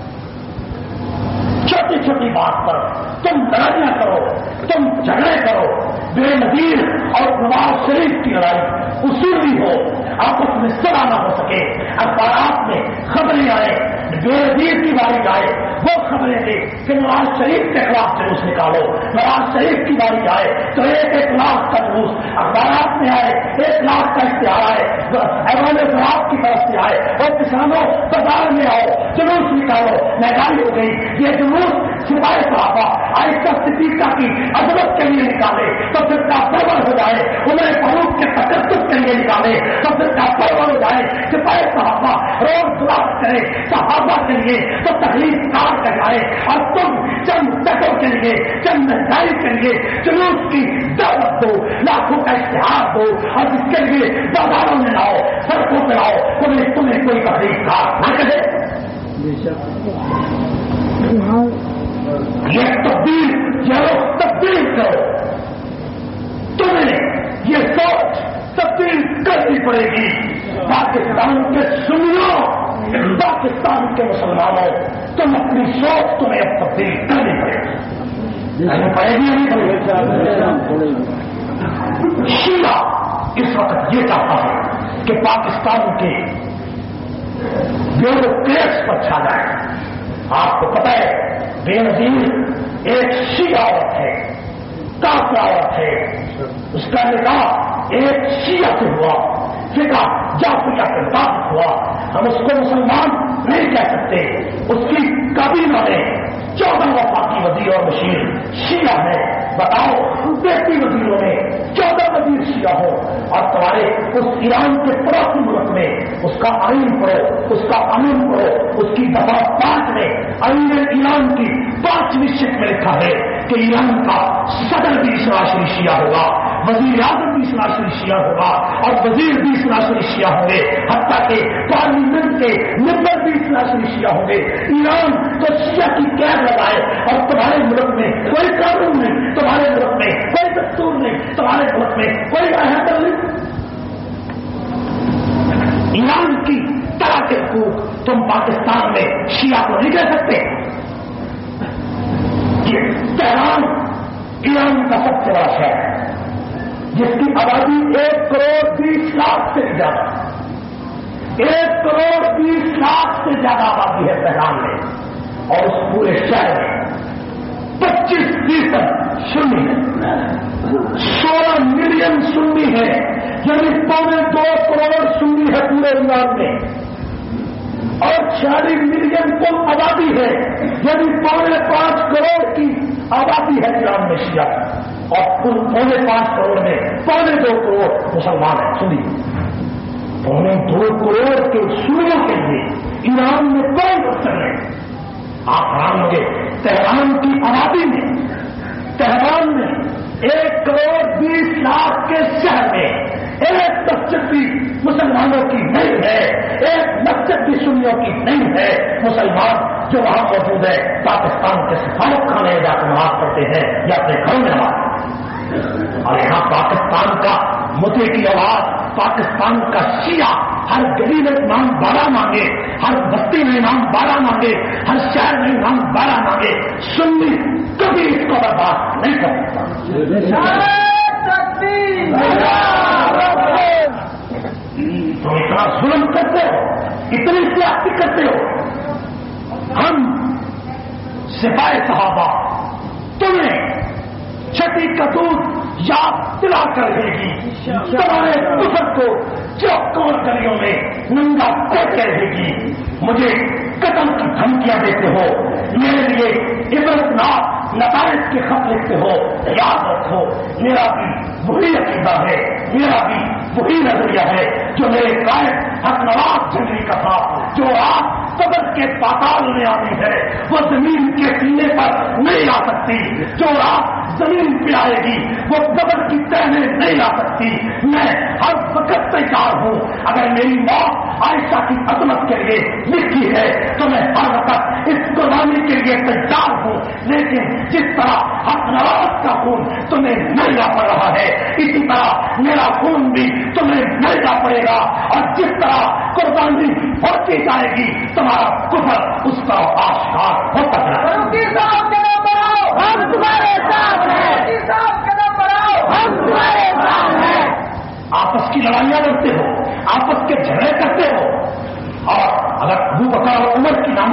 [SPEAKER 3] چھوٹی چھوٹی بات پر تم لڑائیاں کرو، تم جھگڑے کرو، بے نظیر اور نواز شریف کی لڑائی اصولی ہو، آپس میں صلح نہ ہو سکے، اخبارات میں خبریں آئے، بے نظیر کی باری آئے وہ خبریں دے کہ نواز شریف کے خلاف جلوس نکالو، نواز شریف کی باری آئے تو 1,00,000 کا جلوس اخبارات میں آئے، 1,00,000 کا اشتہار آئے، ایوان زراعت کی طرف سے آئے، اور کسانوں بازار میں آؤ جلوس نکالو، مہنگائی ہو گئی، یہ جلوس سپاہی صحابہ آئستہ صدیقہ کی عظمت کے لیے نکالے تو پھر کا پرور ہو جائے، عمر فاروق کے تقدس کے لیے نکالے تو پھر کا پرور ہو جائے، سپاہی صحابہ روز دعا کرے صحابہ کے لیے تو تکلیف کار کہلائے، اور تم چند ٹکوں کے لیے چند مہنگائی کے لیے جلوس کی دعوت دو، لاکھوں کا اشتہار دو، اور اس کے لیے بازاروں میں لاؤ، سڑکوں پہ لاؤ، تمہیں کوئی تکلیف کار نہ کہے۔ یہ تبدیل کرو، تمہیں یہ سوچ تبدیل کرنی پڑے گی۔ پاکستان کے سنیوں، پاکستان کے مسلمانوں، تم اپنی سوچ تمہیں اب تبدیل کرنی پڑے گی، پڑے گی نہیں؟ شیعہ اس وقت یہ چاہتا ہے کہ پاکستان کے بیوروکریٹس پر چھا جائے۔ آپ کو پتہ ہے بے نظیر ایک شیعہ عورت ہے، کافر عورت ہے، اس کا نکاح ایک شیعہ سے ہوا، فقہ جعفریہ کے ساتھ ہوا، ہم اس کو مسلمان نہیں کہہ سکتے۔ اس کی کابینہ میں 14 وفاقی وزیر اور مشیر شیعہ ہے، بتاؤ 33 وزیروں میں 14 وزیر شیعہ ہو، اور تمہارے اس ایران کے پڑوسی ملک میں اس کا آئین پڑھو، اس کا قانون پڑھو، اس کی دفعہ 5 میں آئین ایران کی 5ویں شق میں لکھا ہے کہ ایران کا صدر بھی سراسری شیعہ ہوگا، وزیر اعظم بھی سراسری شیعہ ہوگا، اور وزیر بھی سراسری شیعہ ہوں گے، حتیٰ کہ پارلیمنٹ کے ممبر بھی سراسری شیعہ ہوں گے۔ ایران تو شیعہ کی قید لگائے، اور تمہارے ملک میں کوئی قانون نہیں، تمہارے ملک میں کوئی دستور نہیں، تمہارے ملک میں کوئی احاطہ نہیں۔ ایران کی طرح کے حقوق تم پاکستان میں شیعہ کو نہیں کہہ سکتے۔ تہران ایران کا سب سے بڑا شہر ہے، جس کی آبادی 1,20,00,000 سے زیادہ، 1,20,00,000 سے زیادہ آبادی ہے تہران میں، اور اس پورے شہر میں 25% سنی ہے، 16 ملین سنی ہے، یعنی 2.25 کروڑ سنی ہے پورے ایران میں، اور 40 ملین کل آبادی ہے، یعنی 5.25 کروڑ کی آبادی ہے ایران میں شیعہ، اور کل 5.25 کروڑ میں 2.25 کروڑ مسلمان ہیں سنی۔ 2.25 کروڑ کے سنیوں کے لیے ایران میں کوئی مقصد نہیں۔ آپ حیران ہوں گے، تہران کی آبادی میں، تہران میں 1,20,00,000 کے شہر میں ایک مسجد بھی مسلمانوں کی نہیں ہے، ایک مسجد بھی سنیوں کی نہیں ہے۔ مسلمان جو وہاں موجود ہے پاکستان کے سفارت خانے جا کر نماز پڑھتے ہیں یا اپنے گھروں میں نماز پڑھتے ہیں، اور یہاں پاکستان کا مدعے کی آواز، پاکستان کا شیعہ ہر گلی میں امام 12 مانگے، ہر بستی میں امام 12 مانگے، ہر شہر میں امام 12 مانگے، سنی کبھی اس کو برداشت نہیں کر سکتا۔ تم اتنا ظلم کرتے ہو، اتنی سیاسی کرتے ہو، ہم سپاہی صحابہ تمہیں چھٹی کا دودھ یاد دلا کر دے گی، تمہارے کفر کو چوکوں گلیوں میں ننگا کر کے رہے گی۔ مجھے قتل کی دھمکیاں دیتے ہو، میرے لیے عبرتناک نتائج کے خط لکھتے ہو، یاد رکھو میرا بھی وہی عقیدہ ہے، میرا بھی وہی نظریہ ہے جو میرے قائد حق نواز جنگلی کا تھا۔ جو آپ قبر کے پاتال میں آتی ہے وہ زمین کے سینے پر نہیں آ سکتی، جو رات زمین پہ آئے گی وہ قبر کی تہ میں نہیں آ سکتی۔ میں ہر وقت تیار ہوں، اگر میری موت عائشہ کی عظمت کے لیے لکھی ہے تو میں ہر وقت اس قربانی کے لیے تیار ہوں، لیکن جس طرح حق نواز کا خون تمہیں مہنگا پڑ رہا ہے اسی طرح میرا خون بھی تمہیں مہنگا پڑے گا، اور جس طرح قربانی ہوتی جائے گی تمہارا کفر اس کا آشکار ہوتا جائے گا۔
[SPEAKER 2] ہم تمہارے ساتھ ہیں، ہم تمہارے ساتھ ہیں۔
[SPEAKER 3] آپس کی لڑائیاں لڑتے ہو، آپس کے جھگڑے کرتے ہو، اور اگر ابو بکر اور عمر کی ناموس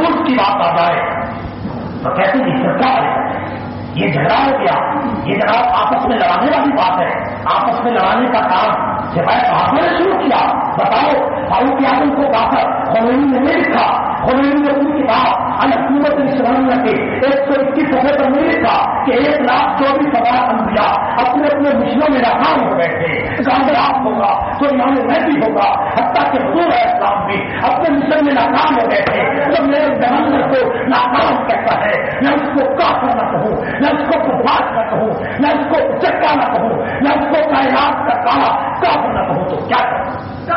[SPEAKER 3] بات آ جائے تو کہتے ہیں کہ کیا ہے یہ جھگڑا ہو گیا، یہ جناب آپس میں لڑانے والی بات ہے، آپس میں لڑانے کا کام سپاہی صحابہ نے شروع کیا۔ بتاؤ فاروق اعظم کو کہا کر خمینی نے نہیں لکھا، خمینی نے اپنی کتاب الحکومت الاسلامیہ کے 121 صفحے پر نہیں لکھا کہ 1,24,000 انبیاء اپنے اپنے مشنوں میں ناکام ہو بیٹھے، کامیاب ہوگا تو امام مہدی ہوگا، حتیٰ کہ حضور علیہ السلام بھی اپنے مشن میں ناکام ہو بیٹھے۔ جب میرے پیغمبر کو ناکام کہتا ہے، میں اس کو کافر نہ کہوں، میں اس کو بدماش نہ کہوں، میں اس کو چکا نہ کہوں، میں اس کو کائنات کا کالا کافر نہ کہوں تو کیا کروں؟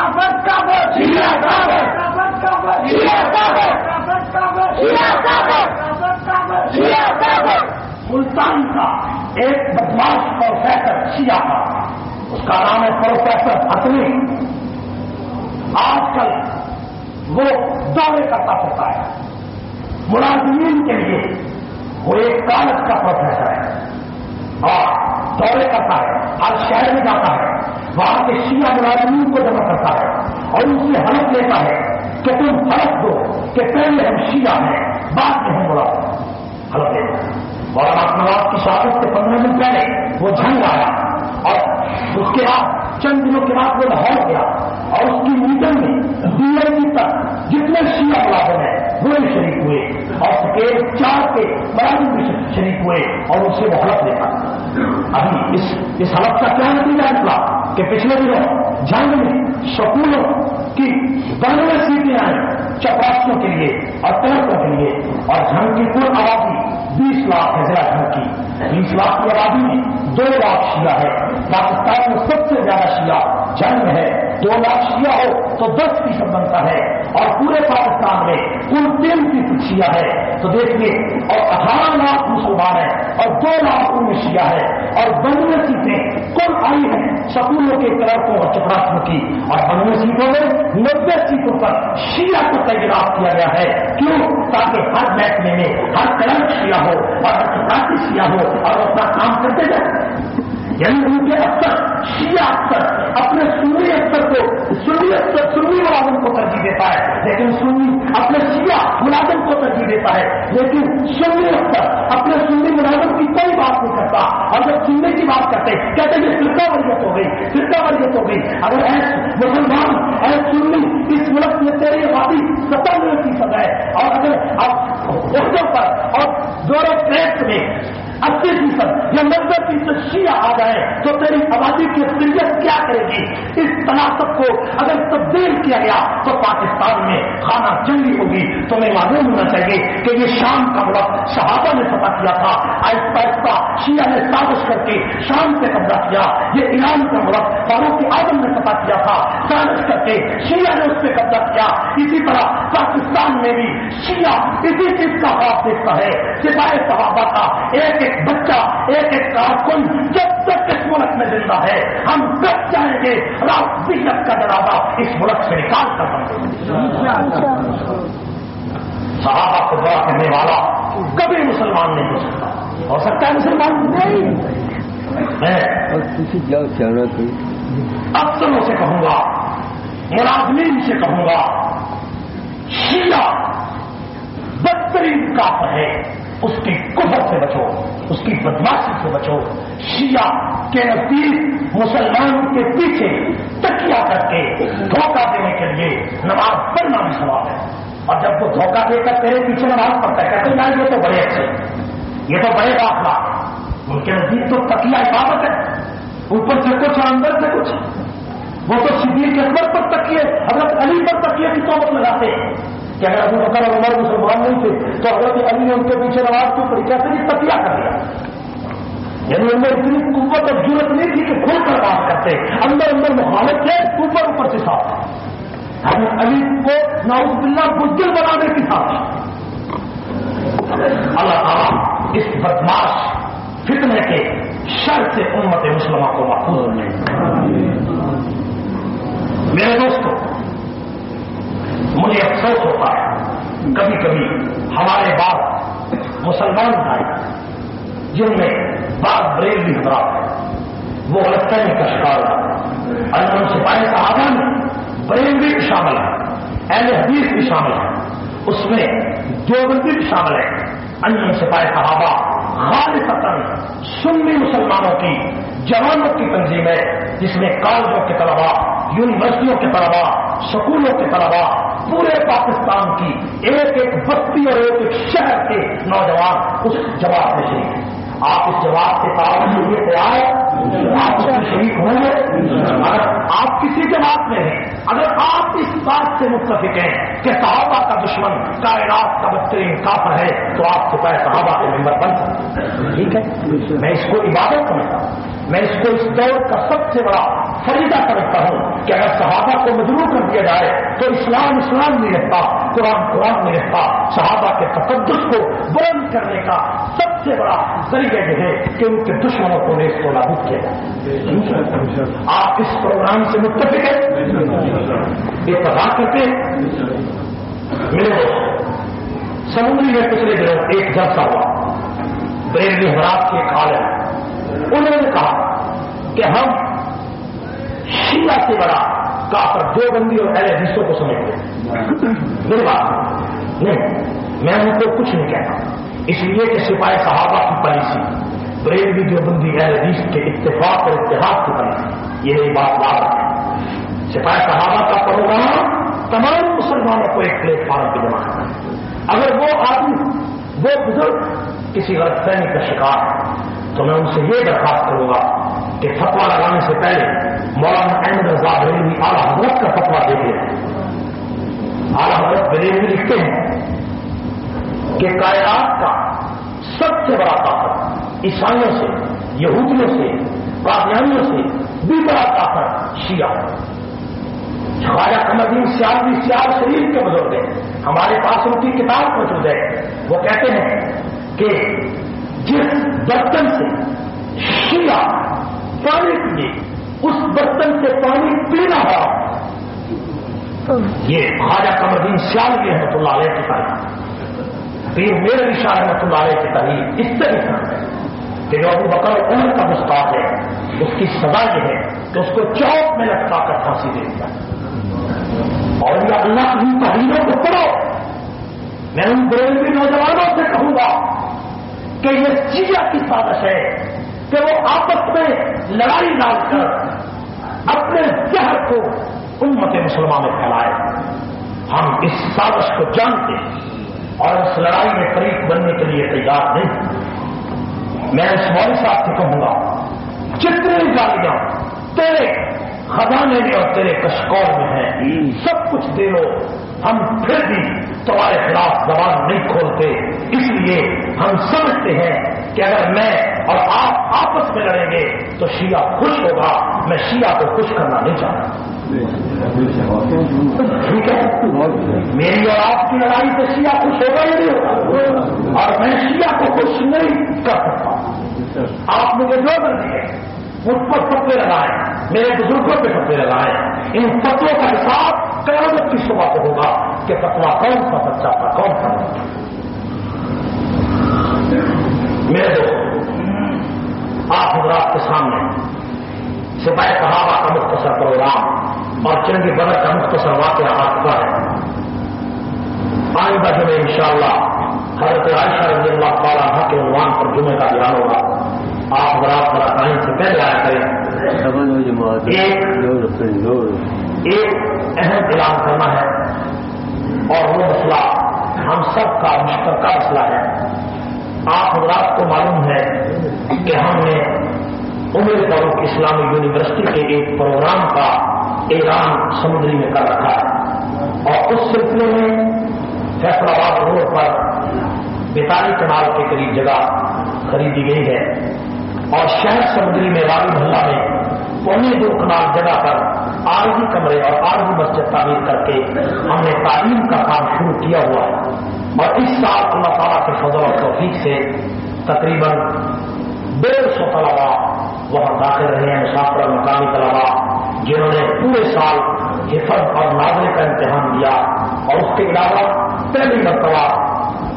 [SPEAKER 3] ملتان کا ایک بدماش پروفیسر شیعہ کا، اس کا نام ہے پروفیسر حتمی، آج کل وہ دعوے کرتا پڑتا ہے ملازمین کے لیے، وہ ایک کالج کا پروفیسر ہے اور دورے کرتا ہے، ہر شہر میں جاتا ہے، وہاں کے شیعہ ملازمین کو جمع کرتا ہے اور ان سے حلف لیتا ہے کہ تم حلف دو کہ پہلے ہم شیعہ ہیں بعد میں ہم ملازم، حلف لیتا ہے۔ اور نواز کی شہادت سے 15 دن پہلے وہ جنگ آیا اور اس کے بعد چند دنوں کے بعد وہ لاہور گیا اور اس کی میٹنگ میں DIG تک جتنے شیعہ ملازم ہیں وہ بھی شریک ہوئے اور سکیل 4 کے ملازم بھی شریک ہوئے اور اس سے وہ حلف لیتا۔ ابھی اس حلف کا کیا نتیجہ نکلا کہ پچھلے دنوں جنگ میں سکولوں کی 92 سیٹیں آئیں چپراسیوں کے لیے اور تلکوں کے لیے، اور جنگ کی کل آبادی 20 لاکھ ہے ضلع جنگ کی، 20 لاکھ کی آبادی میں 2 لاکھ شیعہ ہے۔ پاکستان میں سب سے زیادہ شیعہ جنگ ہے، 2 لاکھ شیعہ ہو تو 10% بنتا ہے اور پورے پاکستان میں کل 3% شیعہ ہے تو دیکھیے، اور 18 لاکھ مسلمان ہیں اور 2 لاکھ ان میں شیعہ ہے، اور 92 سیٹیں کل آئی ہیں سکولوں کے کلرکوں اور چپراسیوں کی، اور 92 سیٹوں میں 90 سیٹوں پر شیعہ کو تعینات کیا گیا ہے۔ کیوں؟ تاکہ ہر محکمے میں ہر کلرک شیعہ ہو اور ہر چپراسی شیعہ ہو اور اپنا کام کرتے جائیں۔ یعنی ان کے افسر شیعہ افسر اپنے سنی افسر کو سنی ملازم کو ترجیح دیتا ہے، لیکن سنی اپنے شیعہ ملازم کو ترجیح دیتا ہے، لیکن سنی افسر اپنے سنی ملازم کی کوئی بات نہیں کرتا، اور جب سننے کی بات کرتے کہتے ہیں فرقہ واریت ہو گئی، فرقہ واریت ہو گئی۔ اگر ایسے مسلمان ایسے سنی اس ملک میں تیری آبادی 97% ہے، اور اگر آپ عہدوں پر اور دور پریس میں 80% یا 90% شیعہ آ جائے تو تیری آبادی کی اکثریت کیا کرے گی؟ اس تناسب کو اگر تبدیل کیا گیا تو پاکستان میں خانہ جنگی ہوگی۔ تمہیں معلوم ہونا چاہیے کہ یہ شام کا ملک صحابہ نے فتح کیا تھا، آہستہ آہستہ شیعہ نے سازش کر کے شام سے قبضہ کیا۔ یہ ایران کا ملک فاروق اعظم نے فتح کیا تھا، سازش کر کے شیعہ نے اس پہ قبضہ کیا۔ اسی طرح پاکستان میں بھی شیعہ اسی چیز کا خواب دیکھتا ہے، سپاہی صحابہ کا ایک بچہ، ایک کارکن جب تک اس ملک میں زندہ ہے ہم کب چاہیں گے رافضیت کا جنازہ اس ملک سے نکال کر صحابہ کو دعا کرنے والا کبھی مسلمان نہیں ہو سکتا ہے مسلمان نہیں۔ میں افسروں سے کہوں گا، ملازمین سے کہوں گا، شیعہ بدترین کافر ہے، اس کی کفر سے بچو، اس کی بدماشی سے بچو۔ شیعہ کے نزدیک مسلمان کے پیچھے تکیہ کر کے دھوکہ دینے کے لیے نماز پڑھنا بھی ثواب ہے، اور جب وہ دھوکہ دے کر تیرے پیچھے نماز پڑھتا ہے کہتے ہیں یہ تو بڑے اچھے، یہ تو بڑے اخلاق ہیں، ان کے نزدیک تو تکیہ عبادت ہے، اوپر سے کچھ اور اندر سے کچھ۔ وہ تو صدیق اکبر پر تکیے، حضرت علی پر تکیے کی صحبت لگاتے ہیں کہ اگر ابو بکر اور عمر مسلمان نہیں تھے تو حضرت علی نے ان کے پیچھے نماز کیوں پڑھی؟ کیسے بھی تکیہ کر لیا، یعنی ان میں اتنی قوت اور ضرورت نہیں تھی کہ کھل کر بات کرتے، اندر اندر مخالف تھے، اوپر سے صاف۔ حضرت علی کو نعوذ باللہ بزدل بنانے کی ساتھ اللہ تعالیٰ اس بدماش فتنے کے شر سے امت مسلمہ کو محفوظ نہیں۔ میرے دوستوں، مجھے افسوس ہوتا ہے کبھی کبھی ہمارے بعض مسلمان بھائی جن میں بعض بریلوی حضرات ہیں وہ غلطفہمی کا شکار ہوتا ہے، اور ان سپاہی صحابہ میں بریلوی بھی شامل ہے، اہل حدیث بھی شامل ہے، اس میں دیوبندی بھی شامل ہے. انجمن سپاہی صحابہ خالصتاً سنی مسلمانوں کی جوانوں کی تنظیم ہے جس میں کالجوں کے طلباء، یونیورسٹیوں کے طلباء، سکولوں کے طلباء، پورے پاکستان کی ایک ایک بستی اور ایک ایک شہر کے نوجوان اس جماعت میں شریک ہیں. آپ اس جماعت کے تعاون کے لیے تیار ہیں؟ آپ اس میں شریک ہوں گے؟ اگر آپ کسی جماعت میں ہیں، اگر آپ اس بات سے متفق ہیں کہ صحابہ کا دشمن کائنات کا بدترین کافر ہے تو آپ سپاہی صحابہ کے ممبر بن سکتے ہیں. ٹھیک ہے، میں اس کو عبادت سمجھتا ہوں. میں اس کو اس دور کا سب سے بڑا فریضہ سمجھتا ہوں کہ اگر صحابہ کو مجروح کر دیا جائے تو اسلام نہیں رہتا، قرآن نہیں رہتا. صحابہ کے تقدس کو بلند کرنے کا سب سے بڑا ذریعہ یہ ہے کہ ان کے دشمنوں کو نیز کو نابود کیا جائے. آپ اس پروگرام سے متفق ہیں؟ اتفاق کرتے ہیں؟ میرے دوست، سمندری میں پچھلے دنوں ایک جلسہ ہوا. بریلوی حضرات کے ایک عالم انہوں نے کہا کہ ہم شیعہ سے بڑا کافر دیوبندی اور اہل حدیثوں کو سمجھتے ہیں. میری بات نہیں، میں ان کو کچھ نہیں کہتا، اس لیے کہ سپاہی صحابہ کی پالیسی بریلوی دیوبندی اہل حدیث کے اتفاق اور اتحاد کی پالیسی یہ بات لا رہا ہے. سپاہی صحابہ کا پروگرام تمام مسلمانوں کو ایک پلیٹ فارم پہ جمع کرنا ہے. اگر وہ آدمی، وہ بزرگ کسی غلط فہمی کا شکار ہے تو میں ان سے یہ درخواست کروں گا کہ فتویٰ لگانے سے پہلے مولانا احمد رضا بریلوی اعلیٰ حضرت کا فتویٰ دیکھے. اعلیٰ حضرت بریلوی لکھتے ہیں کہ کائنات کا سب سے بڑا کافر عیسائیوں سے، یہودیوں سے، قادیانیوں سے بھی بڑا کافر شیعہ. خواجہ قمر الدین سیالوی سیال شریف کے بزرگ ہیں، ہمارے پاس ان کی کتاب موجود ہے. وہ کہتے ہیں کہ جس برتن سے شیعہ پانی پیے اس برتن سے پانی پینا ہوا. یہ خواجہ قمر الدین سیالوی رحمۃ اللہ علیہ کی تاریخ، پیر میرے شاہ رحمۃ اللہ علیہ کی تاریخ اس سے بھی ہے کہ جو ابو بکر عمر کا گستاخ ہے اس کی سزا یہ ہے کہ اس کو چوک میں لٹکا کر پھانسی دے دیا. اور یہ اللہ کی تحریروں کو پڑھو. میں ان بریلوی نوجوانوں سے کہوں گا کہ یہ شیعہ کی سازش ہے کہ وہ آپس میں لڑائی ڈال کر اپنے زہر کو امت مسلمہ میں پھیلائے. ہم اس سازش کو جانتے ہیں اور اس لڑائی میں فریق بننے کے لیے تیار نہیں. میں اس مولوی صاحب سے کہوں گا جتنی گالیاں تیرے خزانے میں اور تیرے کشکول میں ہیں سب کچھ دے لو، ہم پھر بھی تمہارے خلاف زبان نہیں کھولتے. اس لیے ہم سمجھتے ہیں کہ اگر میں اور آپ آپس میں لڑیں گے تو شیعہ خوش ہوگا. میں شیعہ کو خوش کرنا نہیں چاہتا. ٹھیک ہے، میری اور آپ کی لڑائی سے شیعہ خوش ہوگا یا نہیں ہوگا؟ اور میں شیعہ کو خوش نہیں کر سکتا. آپ مجھے جو کرتے ہیں مجھ پر فتوے لگائیں، میرے بزرگوں پہ فتوے لگائیں. ان فتووں کا حساب قیامت کی صبح کو ہوگا کہ فتوا کون سا سچا تھا، کون سا نہیں. میرے دوست، آپ حضرات کے سامنے سپاہی صحابہ کا مختصر پروگرام اور جنگ بدر کا مختصر واقعہ آ چکا ہے. آئندہ جمعے انشاءاللہ حضرت عائشہ رضی اللہ تعالیٰ عنہ کے عنوان پر جمعے کا بیان ہوگا. آپ حضرات بڑا ٹائم سے پہلے آیا کریں. ایک اہم اعلان کرنا ہے اور وہ مسئلہ ہم سب کا مشترکہ مسئلہ ہے. آپ حضرات کو معلوم ہے کہ ہم نے عمر فاروق اسلامی یونیورسٹی کے ایک پروگرام کا اعلان سمندری میں کر رکھا ہے اور اس سلسلے میں فیصل آباد روڈ پر 42 کنال کے قریب جگہ خریدی گئی ہے اور شہر سمندری میں والی محلہ میں 2.25 کنال جگہ پر عارضی کمرے اور عارضی مسجد تعمیر کر کے ہم نے تعلیم کا کام شروع کیا ہوا ہے. اور اس سال اللہ تعالیٰ کے فضل و توفیق سے تقریباً 150 طلباء وہاں داخل رہے ہیں، مسافر اور مقامی طلباء جنہوں نے پورے سال حفظ اور ناظرے کا امتحان دیا اور اس کے علاوہ پہلی مرتبہ